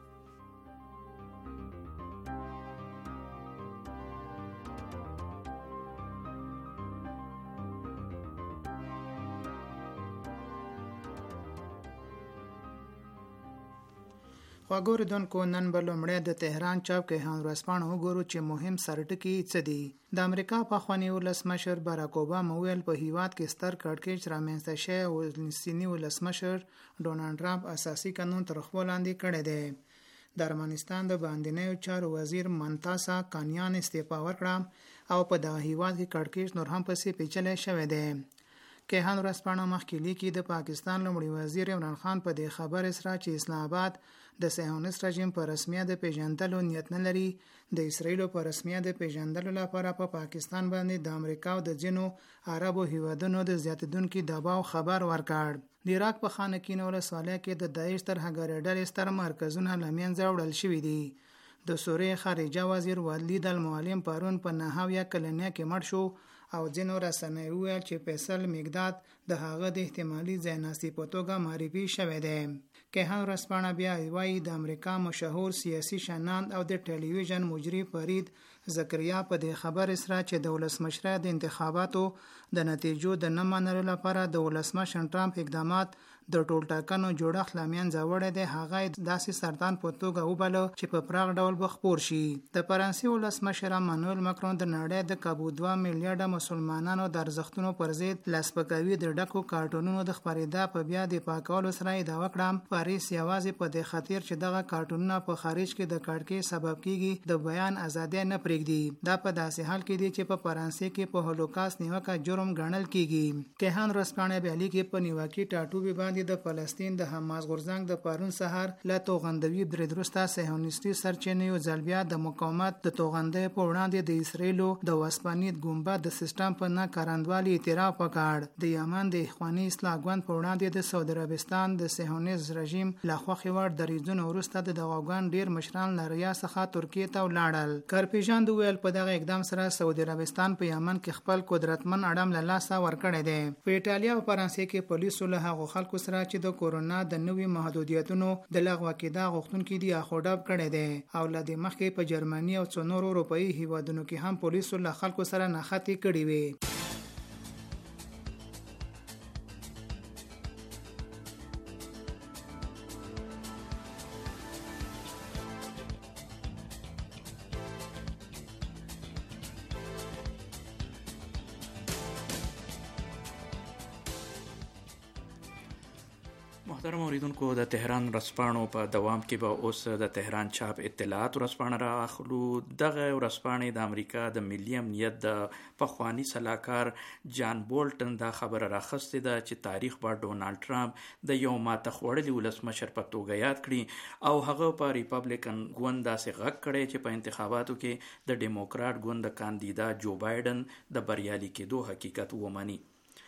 خواږه اوریدونکو، نن به لومړی د تهران چاپ کیهان ورځپاڼه وګورو چې مهم سرټکي څه دي. د امریکا پخوانی ولسمشر باراک اوباما ویل په هیواد کې ستر کړکېچ رامنځته شوی او سیاسي ولسمشر ډونالډ ټرمپ اساسي قانون تر خپل لاندې کړی دی. د ارمنستان د باندنیو چارو وزیر منتاسا کانیان استعفا ورکړه او په دغه هیواد کې کړکېچ نور هم پسې پیچلی شوی دی. کیهان ورځپاڼه مخکې لیکي د پاکستان لومړي وزیر عمران خان په دې خبرې سره چې اسلام آباد د صهیونیست رژیم په رسمیت د پیژندلو نیت نه لري، د اسرایلو په رسمیت د پیژندلو لپاره په پا پاکستان باندې د امریکا او د ځینو عربو هیوادونو د زیاتېدونکي دباو خبر ورکړ. د عراق په خانه کینه ولسوالۍ کې د داعش ترهګرۍ ډلې ستر مرکزونه له منځه وړل شوي دي. د سوریې خارجه وزیر ولید المعلم پرون په نهه کلنۍ کې مړ شو او ځینو رسنیو ویل چې فیصل مقداد د هغه د احتمالي ځایناستي په توګه معرفي شوی دی. کیهان ورځپاڼه بیا وایي د امریکا مشهور سیاسي شناند او د ټلویزیون مجری فرید زکریا په دې خبرې سره چې د ولسمشر د انتخاباتو د نتیجو د نه منلو لپاره د ولسمشر ټرمپ اقدامات د ټولټاکنو جوړښت له منځه وړی دی، هغه داسې سرطان په توګه وباله چې په پراخ ډول به خپور شي. د فرانسې ولسمشر امانویل مکرون د نړۍ د کابو دوه میلیارډه مسلمانانو د ارزښتونو پر ضد لاسپکوي د ډکو کارټونونو د خپرېدا په بیا دفاع کولو سره ادعا وکړه. پاریس یوازې په دې خاطر چې دغه کارټونونه په خارج کې د کړکېچ سبب کیږي د بیان ازادي نه پرېږدي. دا په داسې حال کې دی چې په فرانسې کې په هولوکاست نیوکه جرم ګڼل کیږي. کیهان ورځپاڼه بیا لیکي په نیوکې ټاټوبي باندې وړاندې د فلسطین د حماس غورځنګ د پارون سهار لا توغندوي برید وروسته صهیونیستي سرچینې او ځلبیا د مقاومت د توغندې په وړاندې د اسرایلو د وسپانید ګمبد د سیستم په نه کارندوالي اعتراف وکړ. د یمن د اخواني اصلاح ګوند په وړاندې د سعودي عربستان د صهیونیست رژیم لخوا خېوړ د ریجن وروسته د دغوګان ډیر مشران لریا څخه ترکیه ته ولاړل. کارپیژان د ویل په دغه اقدام سره سعودي عربستان په یمن کې خپل قدرتمن اړم له لاسه ورکړی دی. په ایټالیا او فرانسې کې پولیسو له هغو خلکو سره چې د کورونا د نوي محدودیتونو د لغوه کېدا غوښتونکي دي اخوډب کړی دی او له دې مخکې په جرمني او څو نورو اروپایي هیوادونو کې هم پولیسو له خلکو سره نښتې کړې وي. محترم اوریدونکو، د تهران ورځپاڼو په دوام کې به اوس د تهران چاپ اطلاعات ورځپاڼه را اخلو. دغه ورځپاڼې د امریکا د ملي امنیت د پخوانی سلاکار جان بولټن دا خبره راخستې ده چې تاریخ به ډونالډ ټرمپ د یو ماته خوړلي ولسمشر په توګه یاد کړي او هغه په ریپبلیکن ګوند داسې غږ کړی چې په انتخاباتو کې د ډیموکرات ګوند د کاندیدا جو بایډن د بریالي کېدو حقیقت ومني.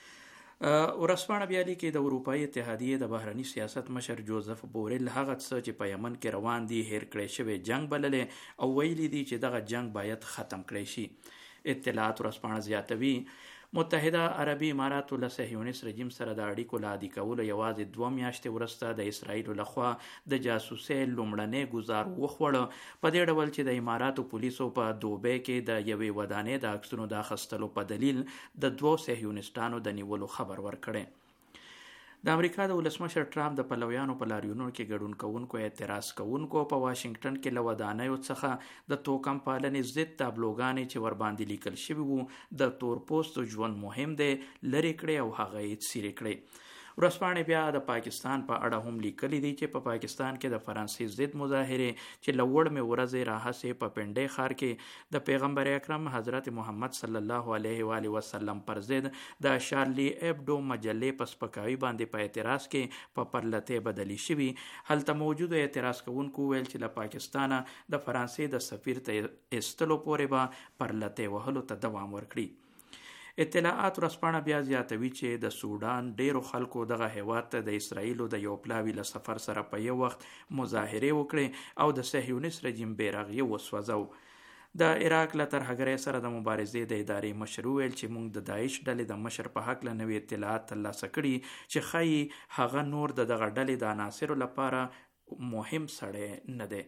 ورځپاڼه بیا لیکي د اروپایي اتحادیې د بهرني سیاست مشر جوزف بوریل هغه څه چې په یمن کې روان دي هیر کړی شوی جنگ بللی او ویلي دي چې دغه جنگ باید ختم کړی شي. اطلاعات ورځپاڼه زیاتوي متحده عربي اماراتو له صهیونیست رژیم سره د اړیکو له عادي کولو یوازې دوه میاشتې وروسته د اسرایلو لخوا د جاسوسۍ لومړنی ګزار وخوړه، په دې ډول چې د اماراتو پولیسو په دوبۍ کې د یوې ودانۍ د عکسونو د اخیستلو په دلیل د دوو صهیونیستانو د نیولو خبر ورکړی. د امریکا د ولسمشر ټرمپ د پلویانو په لاریونونو کې ګډون کوونکو اعتراض کوونکو په واشنگټن کې له ودانیو څخه د توکم پالنې ضد تابلوګانې چې ورباندې لیکل شوي وو د تور پوستو ژوند مهم دی لرې کړې او هغه یې څیرې کړې. ورځپاڼې بیا د پاکستان په اړه هم لیکلي دي چې په پا پاکستان کې د فرانسې ضد مظاهرې چې له وړمې ورځې راهیسې په پنډۍ ښار کې د پیغمبر اکرم حضرت محمد صلی الله علیه و آله وسلم پر ضد د شارلی ایبډو مجلې په سپکاوي باندې په اعتراض کې په پرلتې بدلی شوي. هلته موجود اعتراض کوونکو ویل چې له پاکستانه د فرانسې د سفیر ته ایستلو پورې به پرلتې وهلو ته دوام ورکړي. اطلاعات ورځپاڼه بیا زیاتوي چې د سودان ډیرو خلکو دغه هیواد ته د اسرایلو د یو پلاوي له سفر سره په یو وخت مظاهرې وکړي او د صهیونیست رژیم بیرغ یې وسوځو. د عراق له ترهګرۍ سره د مبارزې د ادارې مشر ویل چې موږ د داعش ډلې د مشر په حق له نوې اطلاعات ترلاسه کړي چې ښایي هغه نور د دغه ډلې د عناصرو لپاره مهم سړی نه دی.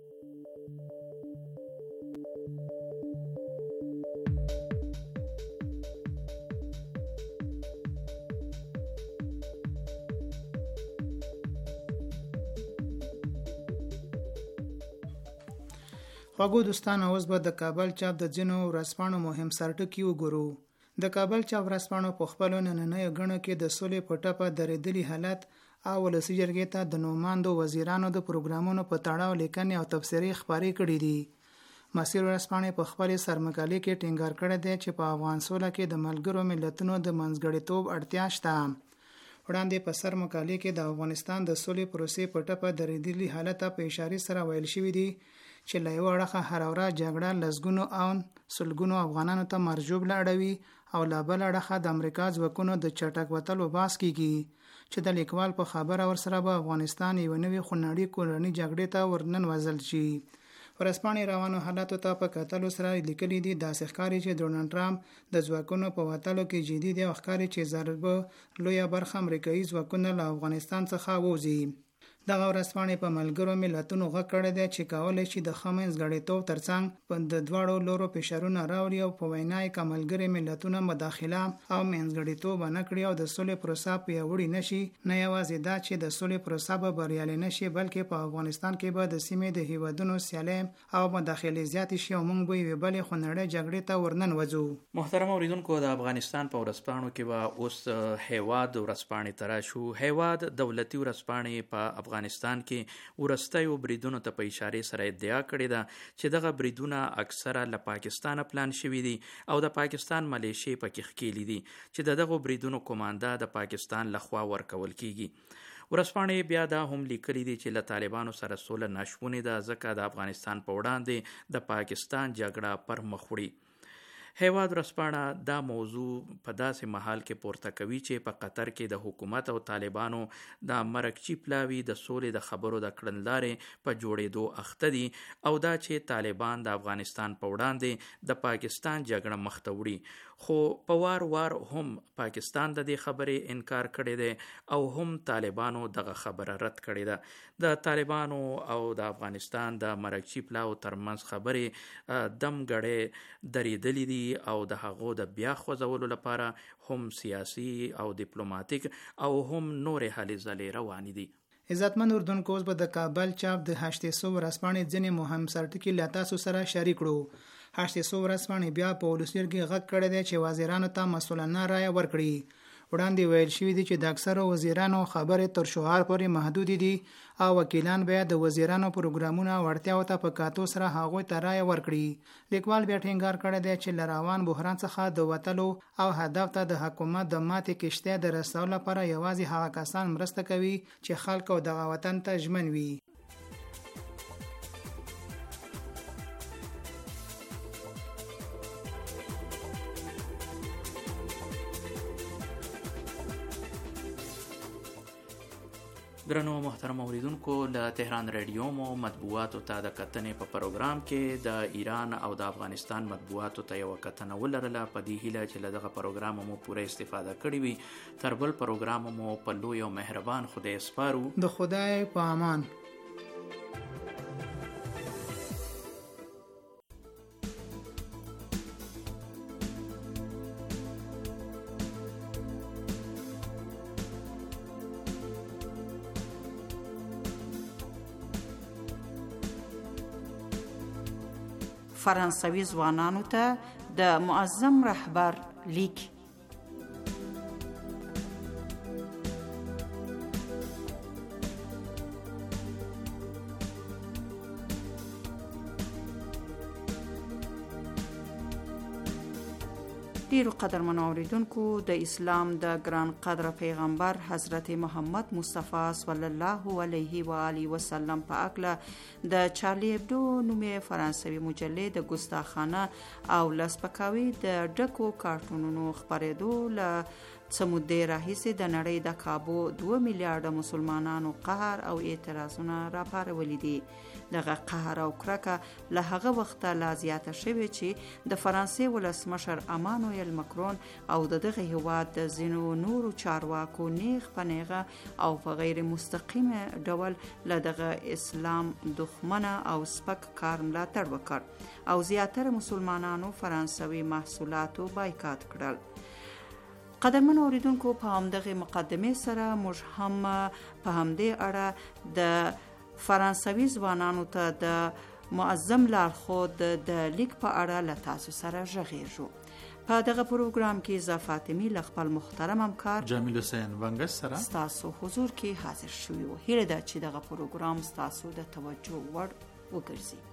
خواږو دوستانو، اوس به د کابل چاپ د ځینو ورځپاڼو مهم سرټکي وګورو. د کابل چاپ ورځپاڼو په خپلو نننیو ګڼو کې د سولې په ټپه درېدلي حالت او ولسي جرګې ته د نوماندو وزیرانو د پروګرامونو په تړاو لیکنې او تبصرې خپرې کړي دي. مسیر ورځپاڼې په خپلې سرمقالې کې ټینګار کړی دی چې په افغان سوله کې د ملګرو ملتونو د منځګړیتوب اړتیا شته. وړاندې په سرمقالې کې د افغانستان د سولې پروسې په ټپه درېدلي حالت په اشارې سره ویل شوي دي چې له یو اړخه هر ورځ جګړه لسګونو او سلګونو افغانانو ته مرجوب لاړوي او له بل اړخه د امریکا ځواکونو د چټک وتلو باس کیږي چې د لیکوال په خبره ورسره به افغانستان یو نوې خونړۍ کورنۍ جګړې ته ورننوځل شي. ورځپاڼې روانو حالاتو ته په کتلو سره لیکلي دي داسې ښکاري چې ډونالډ ټرمپ د ځواکونو په وتلو کې جدي دی او ښکاري چې ضربه لویه برخه امریکایي ځواکونه له افغانستان څخه ووځي. دغه ورځپاڼې په ملګرو ملتونو غږ کړی دی چې کولی شي د ښه منځګړیتوب ترڅنګ په د دواړو لورو فشارونه راوړي او په وینا یې که ملګري ملتونه مداخله او منځګړیتوب ونه کړي او د سولې پروسه پیاوړې نشي، نه یوازې دا چې د سولې پروسه به بریالۍ نشي بلکې په افغانستان کې به د سیمې د هیوادونو سیالۍ او مداخلې زیاتې شي او موږ به یوې بلې خونړۍ جګړې ته ورننوځو. محترم اوریدونکو، د افغانستان په ورځپاڼو کې به اوس هیواد ورځپاڼې ته راشو. هیواد دولتي ورځپاڼې په افغانستان کې ورستیو بریدونو ته په اشاره سره ادعا کړې ده چې دغه بریدونه اکثره له پاکستان پلان شوي دي او د پاکستان ملیشې پکې ښکېلې دي چې د دغو بریدونو کومانده د پاکستان لخوا ورکول کیږي. ورځپاڼې بیا دا هم لیکلي دي چې له طالبانو سره سوله ناشونې ده ځکه د افغانستان په وړاندې د پاکستان جګړه پر مخ وړي. هیواد ورځپاڼه دا موضوع په داسې محل کې پورته کوي چې په قطر کې د حکومت او طالبانو د مرکچی پلاوي د سولې د خبرو د کړنلارې په جوړېدو اخته دي او دا چې طالبان د افغانستان په وړاندې د پاکستان جګړه مخ ته وړي. خو په وار وار هم پاکستان د دې خبرې انکار کړی دی او هم طالبانو دغه خبره رد کړې ده. د طالبانو او د افغانستان د مرکچی پلاو ترمنځ خبرې دم غړې درېدلې دي او د هغو د بیا خوځولو لپاره هم سیاسي او ډیپلوماټیک او هم نورې هلې ځلې روانې دي. عزتمن اردوونکو اوس به د کابل چاپ د هشت سو ورځپاڼې ځینې مهم سرټکي له تاسو سره شریک کړو. هشت سو ورځپاڼې بیا په ولسمشر کې غږ کړی دی چې وزیرانو ته مسؤلانه رایه ورکړي. وړاندې ویل شوي دي چې د اکثرو وزیرانو خبرې تر شعار پورې محدودې دي او وکیلان بیا د وزیرانو پروګرامونه وړتیاو ته په کاتو سره هغوی ته رایه ورکړي. لیکوال بیا ټینګار کړی دی چې له روان بحران څخه د وتلو او هدف ته د حکومت د ماتې کشتۍ د رسولو لپاره یوازې هغه کسان مرسته کوي چې خلک او دغه وطن ته ژمن وي. درنو محترم اوریدونکو له تهران رادیو مو مطبوعاتو ته د کتنې په پروګرام کې د ایران او د افغانستان مطبوعاتو ته یو کتنه ولرله. په دې هیله چې له دغه پروګرام مو پوره استفاده کړې وي. تر بل پروګرام مو په لوی او مهربان خدای سپارو. د خدای په امان. فرانسوي ځوانانو ته د معظم رهبر لیک. ډیرو قدرمنو اوریدونکو، د اسلام د ګران قدر پیغمبر حضرت محمد مصطفی صلی الله علیه و آله وسلم په اړه د چارلی ابدو نومي فرانسوي مجلې د ګستاخانه او لسپکاوي د ډکو کارټونونو خپرېدو له څه مودې راهیسې د نړۍ د کابو دوه میلیارډه مسلمانانو قهر او اعتراضونه راپارولي دي. دغه قهر او کرکه له هغه وخته لا زیاته شوې چې د فرانسې ولسمشر امانویل مکرون او د دغه هیواد د ځینو نورو چارواکو نیغ په نیغه او په غیر مستقیم ډول له دغه اسلام دښمنه او سپک کار ملاتړ وکړ او زیاتره مسلمانانو فرانسوي محصولاتو بایکاټ کړل. قدرمن اوریدونکو، په همدغه مقدمه سره موږ هم په همدې اړه د فرانسوي ځوانانو ته د معظم لارښود د لیک په اړه له تاسو سره غږیږو. په دغه پروګرام کې زه فاطمي له خپل محترم همکار جمیل حسین ونګس سره ستاسو حضور کې حاضر شوی و. هیله ده چې دغه پروګرام ستاسو د توجه وړ وګرځي.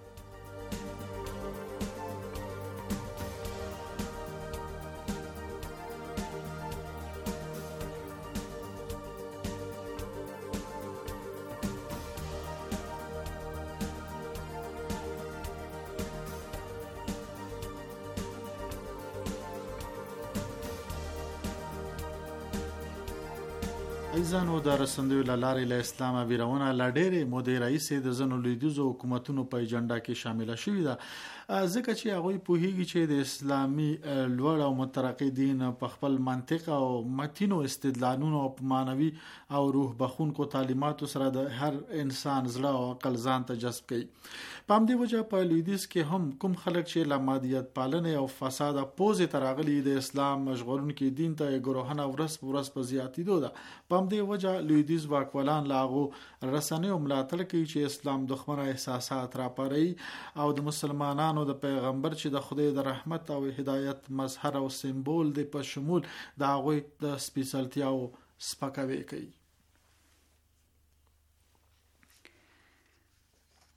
ایزانو د رسندوی لارې له اسلام ویرونه لډېرې مودې راهیسې د ځینو لویدیځو حکومتونو په ایجنډا کې شامله شوې ده، ځکه چې هغوی پوهیږي چې د اسلامي لوړ او مترقي دین په خپل منطق او متینو استدلالونو او معنوي او روح بخونکو تعلیماتو سره د هر انسان زړه او عقل ځان ته جذب کوي. په همدې وجه په لویدیځ کې هم کوم خلک چې له مادیت پالنې او فساد پوزې ته راغلي د اسلام مشغولونکي دین ته ګروهنه ورځ په ورځ په زیاتېدو ده. په همدې وجه لویدیځ واکمنان له هغو رسنیو ملاتړ کوي چې اسلام دښمنه احساسات راپاروي او د مسلمانانو د پیغمبر چې د خدای د رحمت او هدایت مظهر او سمبول دی په شمول د هغوی د سپیڅلتیا او سپکاوی کوي.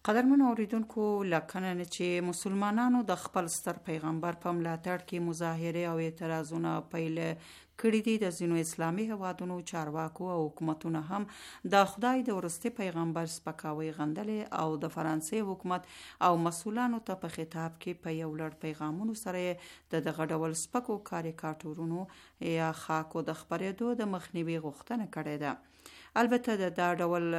قدرمن اوریدونکو لکنه چې مسلمانانو د خپل ستر پیغمبر په ملاتړ کې مظاهره او اعتراضونه پیل کړي دي. د ځینو اسلامي هوادونو چارواکو او حکومتونو هم د خدای د ورستي پیغمبر سپکاوی غندلې او د فرانسې حکومت او مسولانو ته په خطاب کې په یو لړ پیغامونو سره د دغه ډول سپکو کاریکاتورونو یا خاکو د خپرېدو د مخنیوي غوښتنه کړې ده. البته د دا ډول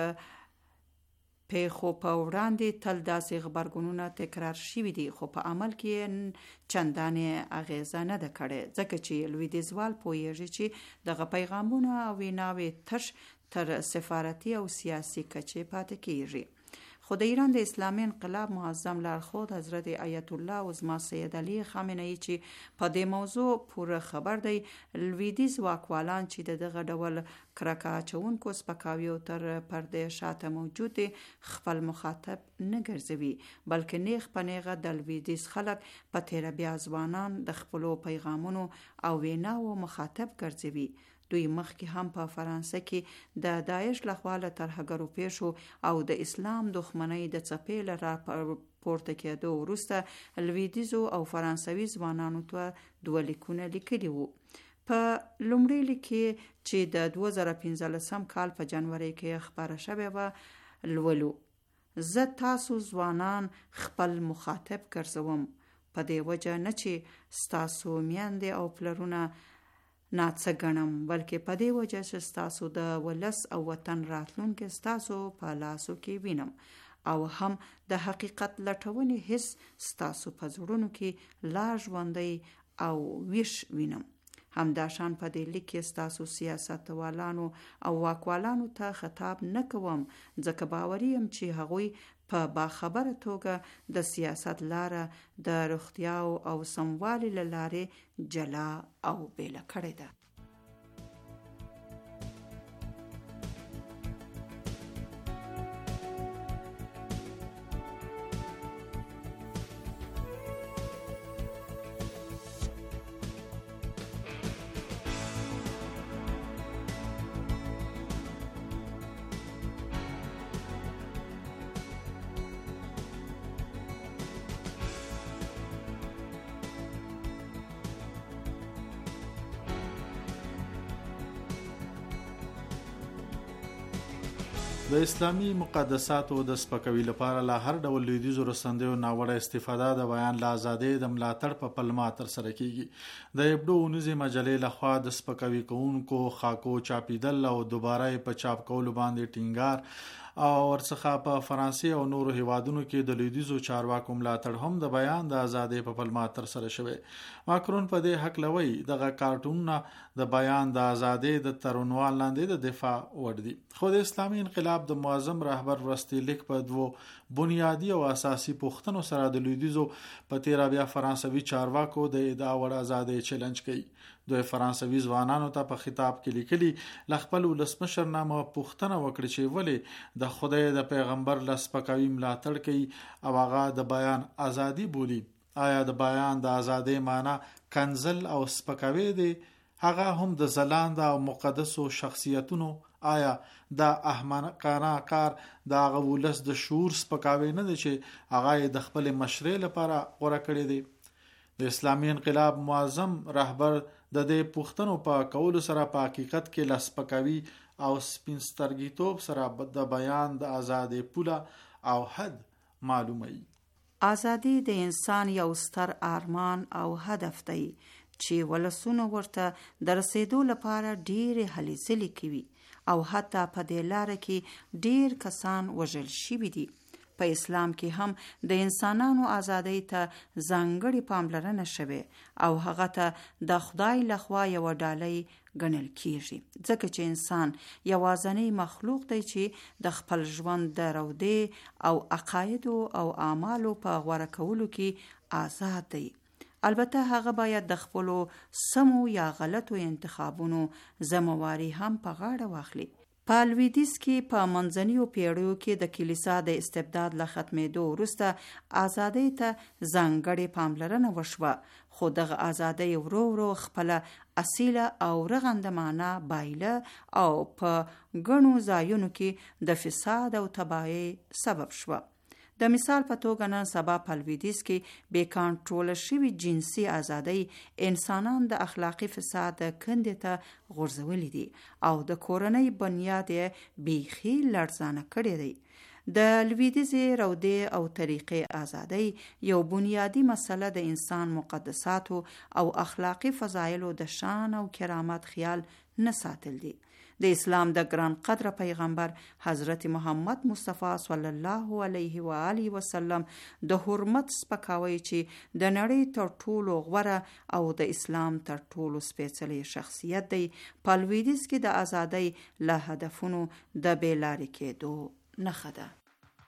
پیښو په وړاندې تل داسې غبرګونونه تکرار شوي دي، خو په عمل کې چندانې اغیزه نه ده کړې، ځکه چې لویدیځوال پوهیږي چې دغه پیغامونه او ویناوې تش تر سفارتي او سیاسي کچې پاتې کیږي. خو د ایران د اسلامي انقلاب معظم لارښود حضرت آیت الله عظما سید علي خامنه‌ای چې په دې موضوع پوره خبر دی، لویدیځ واکوالان چې د دغه ډول کرکه اچونکو سپکاویو تر پردې شاته موجود دي خپل مخاطب نه ګرځوي، بلکې نیغ په نیغه د لویدیځ خلک په تیره بیا ځوانان د خپلو پیغامونو او ویناوو مخاطب ګرځوي. دوی مخکې هم په فرانسه کې د داعش لخوا له ترهګرو پیښو او د اسلام دښمنۍ د څپې له راپورته کېدو وروسته لویدیځو او فرانسوي ځوانانو ته دوه لیکونه لیکلي وو. په لومړي لیک کې چې د دوه زره پنځلسم کال په جنوري کې خپاره شوی و لولو: زه تاسو ځوانان خپل مخاطب ګرځوم، په دې وجه نه چې ستاسو میندې او پلرونه ناڅه ګڼم، بلکې په دې وجه چې ستاسو د ولس او وطن راتلونکي ستاسو په لاسو کې وینم، او هم د حقیقت لټونې حس ستاسو په زړونو کې لا ژوندی او ویښ وینم. همداشان په دې لیک کې ستاسو سیاستوالانو او واکوالانو ته خطاب نه کوم، ځکه باوري یم چې هغوی په باخبره توګه د سیاست لاره د روغتیا او سموالي له لارې جلا او بیله کړې ده. د اسلامي مقدساتو د سپکوي لپاره له هر ډول لویدیځو رسندیو ناوړه استفاده د بیان له ازادۍ د ملاتړ په پلمه ترسره کیږي. د ابډو اونیزې مجلې لخوا د سپکوي کوونکو خاکو چاپیدل او دوباره په چاپ کولو باندې ټینګار او ورڅخه په فرانسې او نورو هیوادونو کې د لویدیځو چارواکو ملاتړ هم د بیان د ازادۍ په پلمه ترسره شوی. ماکرون په دې حق لوي دغه کارټونونه د بیان د ازادۍ د ترونوال لاندې د دفاع وړ دي. خو د اسلامي انقلاب د معظم رهبر ورستي لیک په دوو بنیادی او اساسي پوښتنو سره د لویدیځو په تیرا بیا فرانسوي چارواکو د ادعا وړ ازادۍ چیلنج کوي. دوی فرانسوي ځوانانو ته په خطاب کې لیکلي ل خپل ولسمشر نامه پوښتنه وکړي چې ولې د خدای د پیغمبر لسپکوي ملاتړ کوي او هغه د بیان ازادي بولي. آیا د بیان د ازادۍ معنی کنزل او سپکوي دی؟ هغه هم د زلاند او مقدسو شخصیتونو؟ آیا د احمقانه کار د هغه ولس د شعور سپکاوی نه دی چې هغه د خپل مشرۍ لپاره غوره کړی دی؟ د اسلامي انقلاب معظم رهبر د دې پوښتنو په کولو سره په حقیقت کې لسپکوي او سپینسترګیتوب سره د بیان د ازادۍ پوله او حد معلوموي. ازادي د انسان یو ستر ارمان او هدف دی چې ولسونه ورته د رسیدو لپاره ډېرې هلې ځلې کوي او حتی په دې لاره کې ډېر کسان وژل شوي دي. په اسلام کې هم د انسانانو ازادۍ ته ځانګړې پاملرنه شوې او هغه ته د خدای لخوا یو ډالۍ ګڼل کیږي، ځکه چې انسان یوازینی مخلوق دی چې د خپل ژوند د رودې او عقایدو او اعمالو په غوره کولو کې آزاد دی. البته هغه باید د خپلو سمو یا غلطو انتخابونو ذمہواری هم په غاړه واخلي. په لویدیځ کې په منځنیو پیړیو کې د کلیسا د استبداد له ختمېدو وروسته ازادۍ ته ځانګړې پاملرنه وشوه، خو دغه ازادۍ ورو ورو خپله اصیله او رغنده معنا بایله او په ګڼو ځایونو کې د فساد او تباهۍ سبب شوه. د مثال په توګه نن سبا په لویدیځ کې بې کنټروله شوي جنسي ازادۍ انسانان د اخلاقي فساد کندې ته غورځولي دي او د کورنۍ بنیاد یې بیخي لړزانه کړی دی. د لویدیځې رودې او طریقې ازادۍ یو بنیادی مسله د انسان مقدساتو او اخلاقی فضایلو د شان او کرامت خیال نه ساتل دي. د اسلام د ګران قدر پیغمبر حضرت محمد مصطفی صلی الله علیه و آله وسلم د حرمت سپکاوی چې د نړۍ تر ټولو غوره او د اسلام تر ټولو سپېڅلی شخصیت دی په لویدیځ کې د ازادۍ له هدفونو د بېلارې کېدو نښه ده.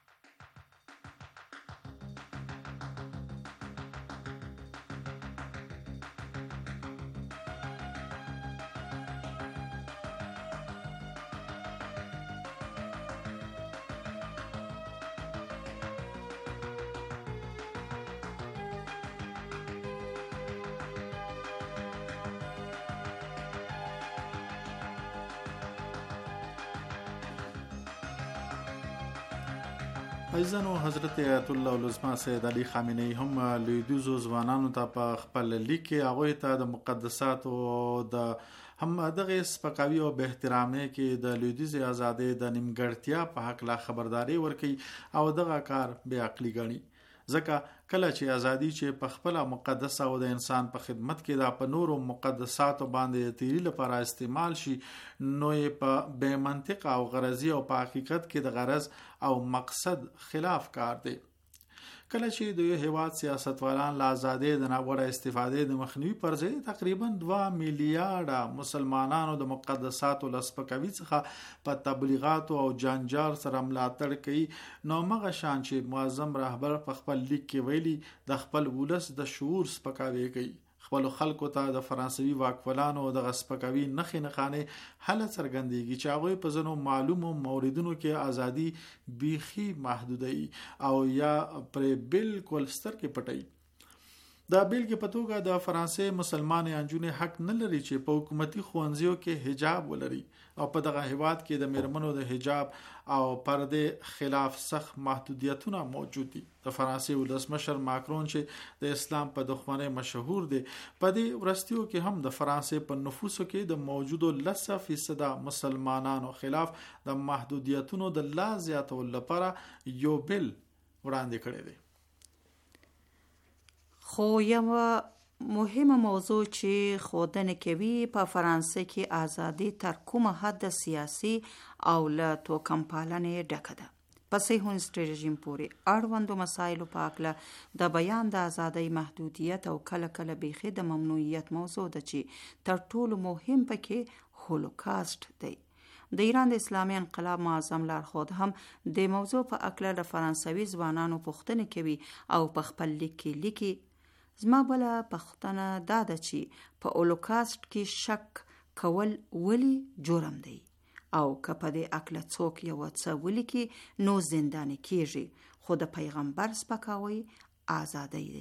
عزیزانو، حضرت آیت الله العظمى سید علی خامنه‌ای هم لویدیځو ځوانانو ته په خپل لیک کې هغوی ته د مقدساتو د هم دغه سپکاوي او به احترامي کې د لویدیځ ازادۍ د نیمګړتیا په حق لا خبرداري ورکړي او دغه کار بې عقلي ګڼي. ځکه کله چې ازادي چې په خپل مقدسه او د انسان په خدمت کې دا په نورو مقدساتو باندې تیری لپاره استعمال شي، نو یې په بې منطق او غرضی او په حقیقت کې د غرض او مقصد خلاف کار دی. کله چې د یو هیواد سیاستوالان له ازادۍ د ناوړه استفادې د مخنیوي پر ځای تقریبا دوه میلیارډه مسلمانانو د مقدساتو له سپکاوي څخه په تبلیغاتو او جنجال سره ملاتړ کوي، نو مغه شان چې معظم رهبر په خپل لیک کې ویلي د خپل ولس د شعور سپکاوي کوي. خپل خلکو ته د فرانسوي واکمنانو د غسپکوي نخې نخانه حل څرګندېږي چې هغه په ځنو معلومو موردونو کې ازادي بیخي محدودي او یا پر بالکل ستر کې پټي. دا بیلګې په توګه د فرانسې مسلمان انجونې حق نه لري چې په حکومتي ښوونځیو کې حجاب ولري او په دغه هیواد کې د میرمنو د حجاب او پرده خلاف سخت محدودیتونه موجود دي. د فرانسې ولسمشر ماکرون چې د اسلام په دښمنۍ مشهور دی، په دې ورستیو کې هم د فرانسې په نفوسو کې د موجودو لسه فیصده مسلمانانو خلاف د محدودیتونو د لا زیاتولو لپاره یو بل وړاندې کړی دی. خو یو مهمه موضوع چې ښودنه کوي په فرانسه کې ازادي تر کومه حد سیاسي او له توکم پالنې ډکه ده. په صهیونیست رژیم پورې اړوندو مسایلو په اړه د بیان د ازادۍ محدودیت او کله کله بیخي د ممنوعیت موضوع ده چې تر ټولو مهم پکې هولوکاست دی. د ایران د اسلامي انقلاب معظم لارښود هم د موضوع په اړه له فرانسوي ځوانانو پوښتنه کوي او په خپل لیک کې لیکي: زما بله پوښتنه دا ده چې په هولوکاست کې شک کول ولې جرم دی او که په دې اړه څوک یو څه ولیکي نو زنداني کیږي، خو د پیغمبر سپکاوی ازادي دی.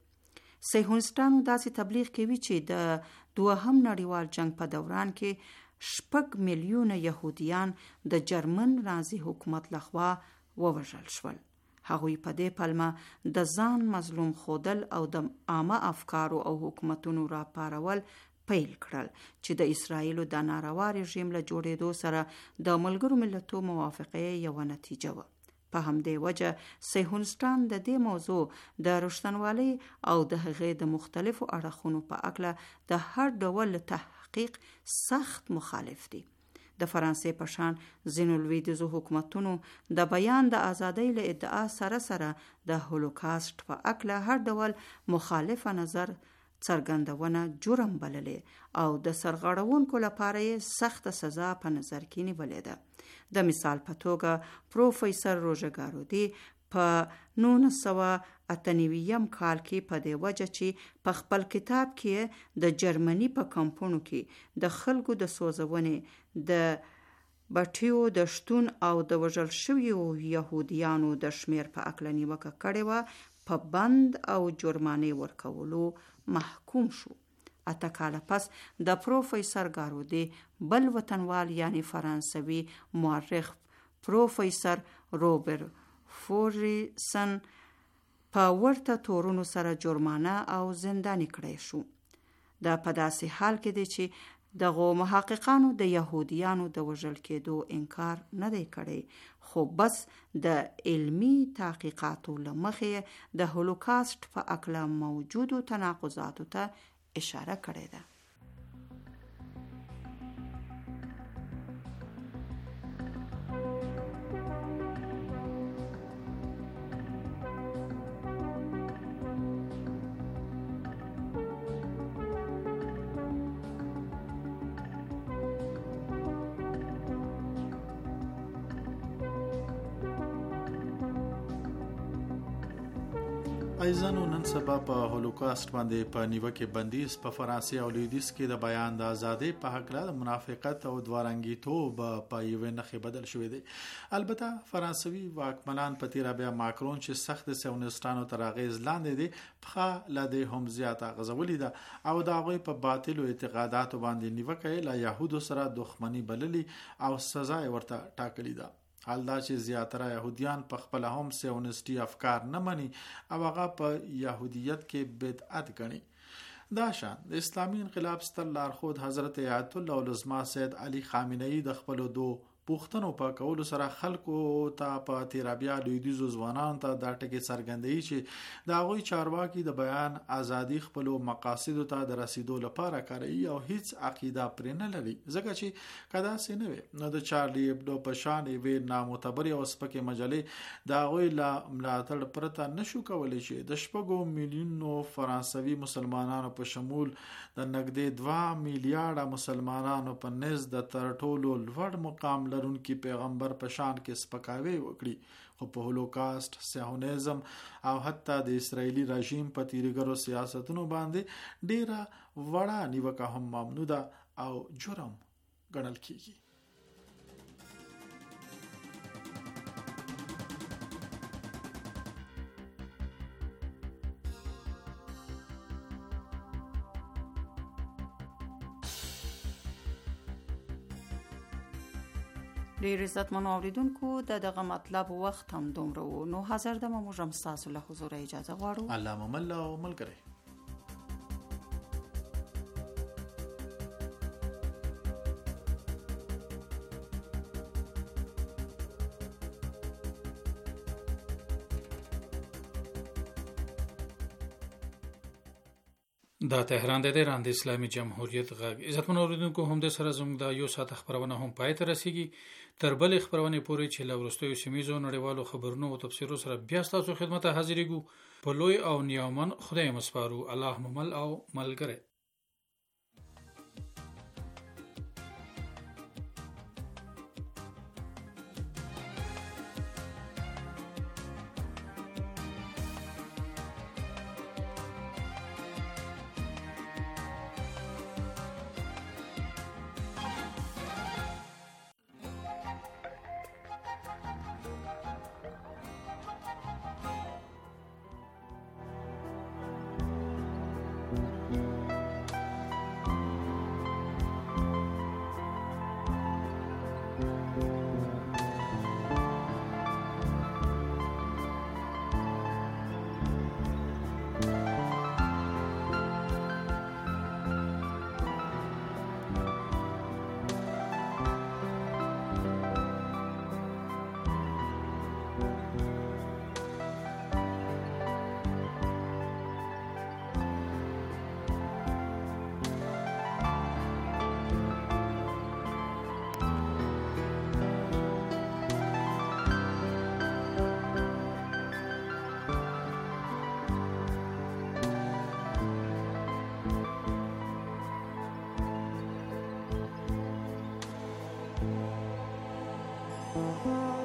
صهیونیستانو داسې تبلیغ کوي چې د دوهم نړیوال جنگ په دوران کې شپږ میلیونه یهودیان د جرمن نازي حکومت لخوا ووژل شول. هغوی په دې پلمه د ځان مظلوم خودل او د عامه افکارو او حکومتونو راپارول پیل کړل چې د اسرائیلو د ناروا رژیم له جوړېدو سره د ملګرو ملتو موافقې یوه نتیجه وه. په همدې وجه صهیونیستان د دې موضوع د رښتینوالۍ او د هغې د مختلفو اړخونو په اړه د هر ډول تحقیق سخت مخالف دي. د فرانسې په شان ځینو لویدیځو حکومتونو د بیان د ازادۍ له ادعا سره سره د هولوکاست په اړه هر ډول مخالفه نظر څرګندونه جرم بللې او د سرغړونکو لپاره یې سخت سزا په نظر کې نیولې ده. د مثال په توګه پروفیسور روژګارودي په نولس سوه اته نوي کال کې په دې وجه چې په خپل کتاب کې د جرمني په کمپونو کې د خلکو د سوځونې، د بټیو د شتون او د وژل شویو یهودیانو د شمیر په اړه نیوکه کړې وه، په بند او جرمانې ورکولو محکوم شو. اته کاله پس د پروفیسور ګارودي بل وطنوال یعنی فرانسوي مورخ پروفیسور روبر فورسن په ورته تورونو سره جرمانه او زنداني کړی شو. دا په داسې حال کې دی چې دغه محققانو د يهوديانو د وژل کېدو انکار نه دی کړی، خو بس د علمی تحقیقاتو لمخې د هولوکاست په اړه موجودو تناقضاتو ته اشاره کړې ده. ایزانو نن سبا په هولوکاست باندې په نیوکه بندیز په فرانسې او لویدیځ کې د بیان د ازادۍ په حق له منافقت او دوارنګیتوب په یوه نخې بدل شوې دي. البته فرانسوي واکمنان په تیر بیا ماکرون چې سخت سیونستانو تر اغیز لاندې دي په لده هم زیاته غزولې ده او دا غوي په باطل او اعتقاداتو باندې نیوکه له يهودو سره دښمنی بللي او سزا ورته ټاکلې ده. حال دا چې زیاتره يهوديان په خپل هم سیونسټي افکار نه مني او هغه په يهودیت کې بدعت ګڼي. دا شان د اسلامي انقلاب ستر لارښود حضرت آیت الله العظما سید علي خامنه‌ای د خپل دو پوښتنو په کولو سره خلکو ته په تیرابیا لویدیزو ځوانان ته دا ټکی څرګندوي چې دا غوي چارواکي د بیان ازادي خپل مقاصد ته د رسیدو لپاره کوي او هیڅ عقیده پرې نه لري، ځکه چې کدا سي نه وي نو د چارلی ابدو په شان وی نامعتبر او سپکه مجلې دا غوي لا ملاتړ پرته نشو کولای چې د شپږو میلیونو فرانسوي مسلمانانو په شمول د نږدې دوه میلیارډ مسلمانانو په نزد د تر ټولو لوړ مقام لرونکي پیغمبر په شان کې سپکاوی وکړي. خو په هولوکاست، سیهونیزم او حتی د اسرایلی رژیم په تیریګرو سیاستونو باندې ډیره وړه نیوکه هم ممنوع ده او جرم ګڼل کیږي. ډیر عزتمنو اوریدونکو د دغه مطلب وخت هم دومره و، نو حاضر د موږ هم تاسو له حضور اجازه غواړو. الله ممل او ملګری دا تهران د ایران د اسلامي جمهوریت غږ. عزتمن اوریدونکو هم د سره زموږ د یو ساعت خبرونه هم پای ته رسیږي. تر بل خبرونه پورې چې لورستوي سیمېزو نړیوالو خبرونو او تفسیرو سره بیا تاسو خدمت حاضرېږو. په لوی او نیامن خدای مسپارو. الله ممل او ملګری. Thank you.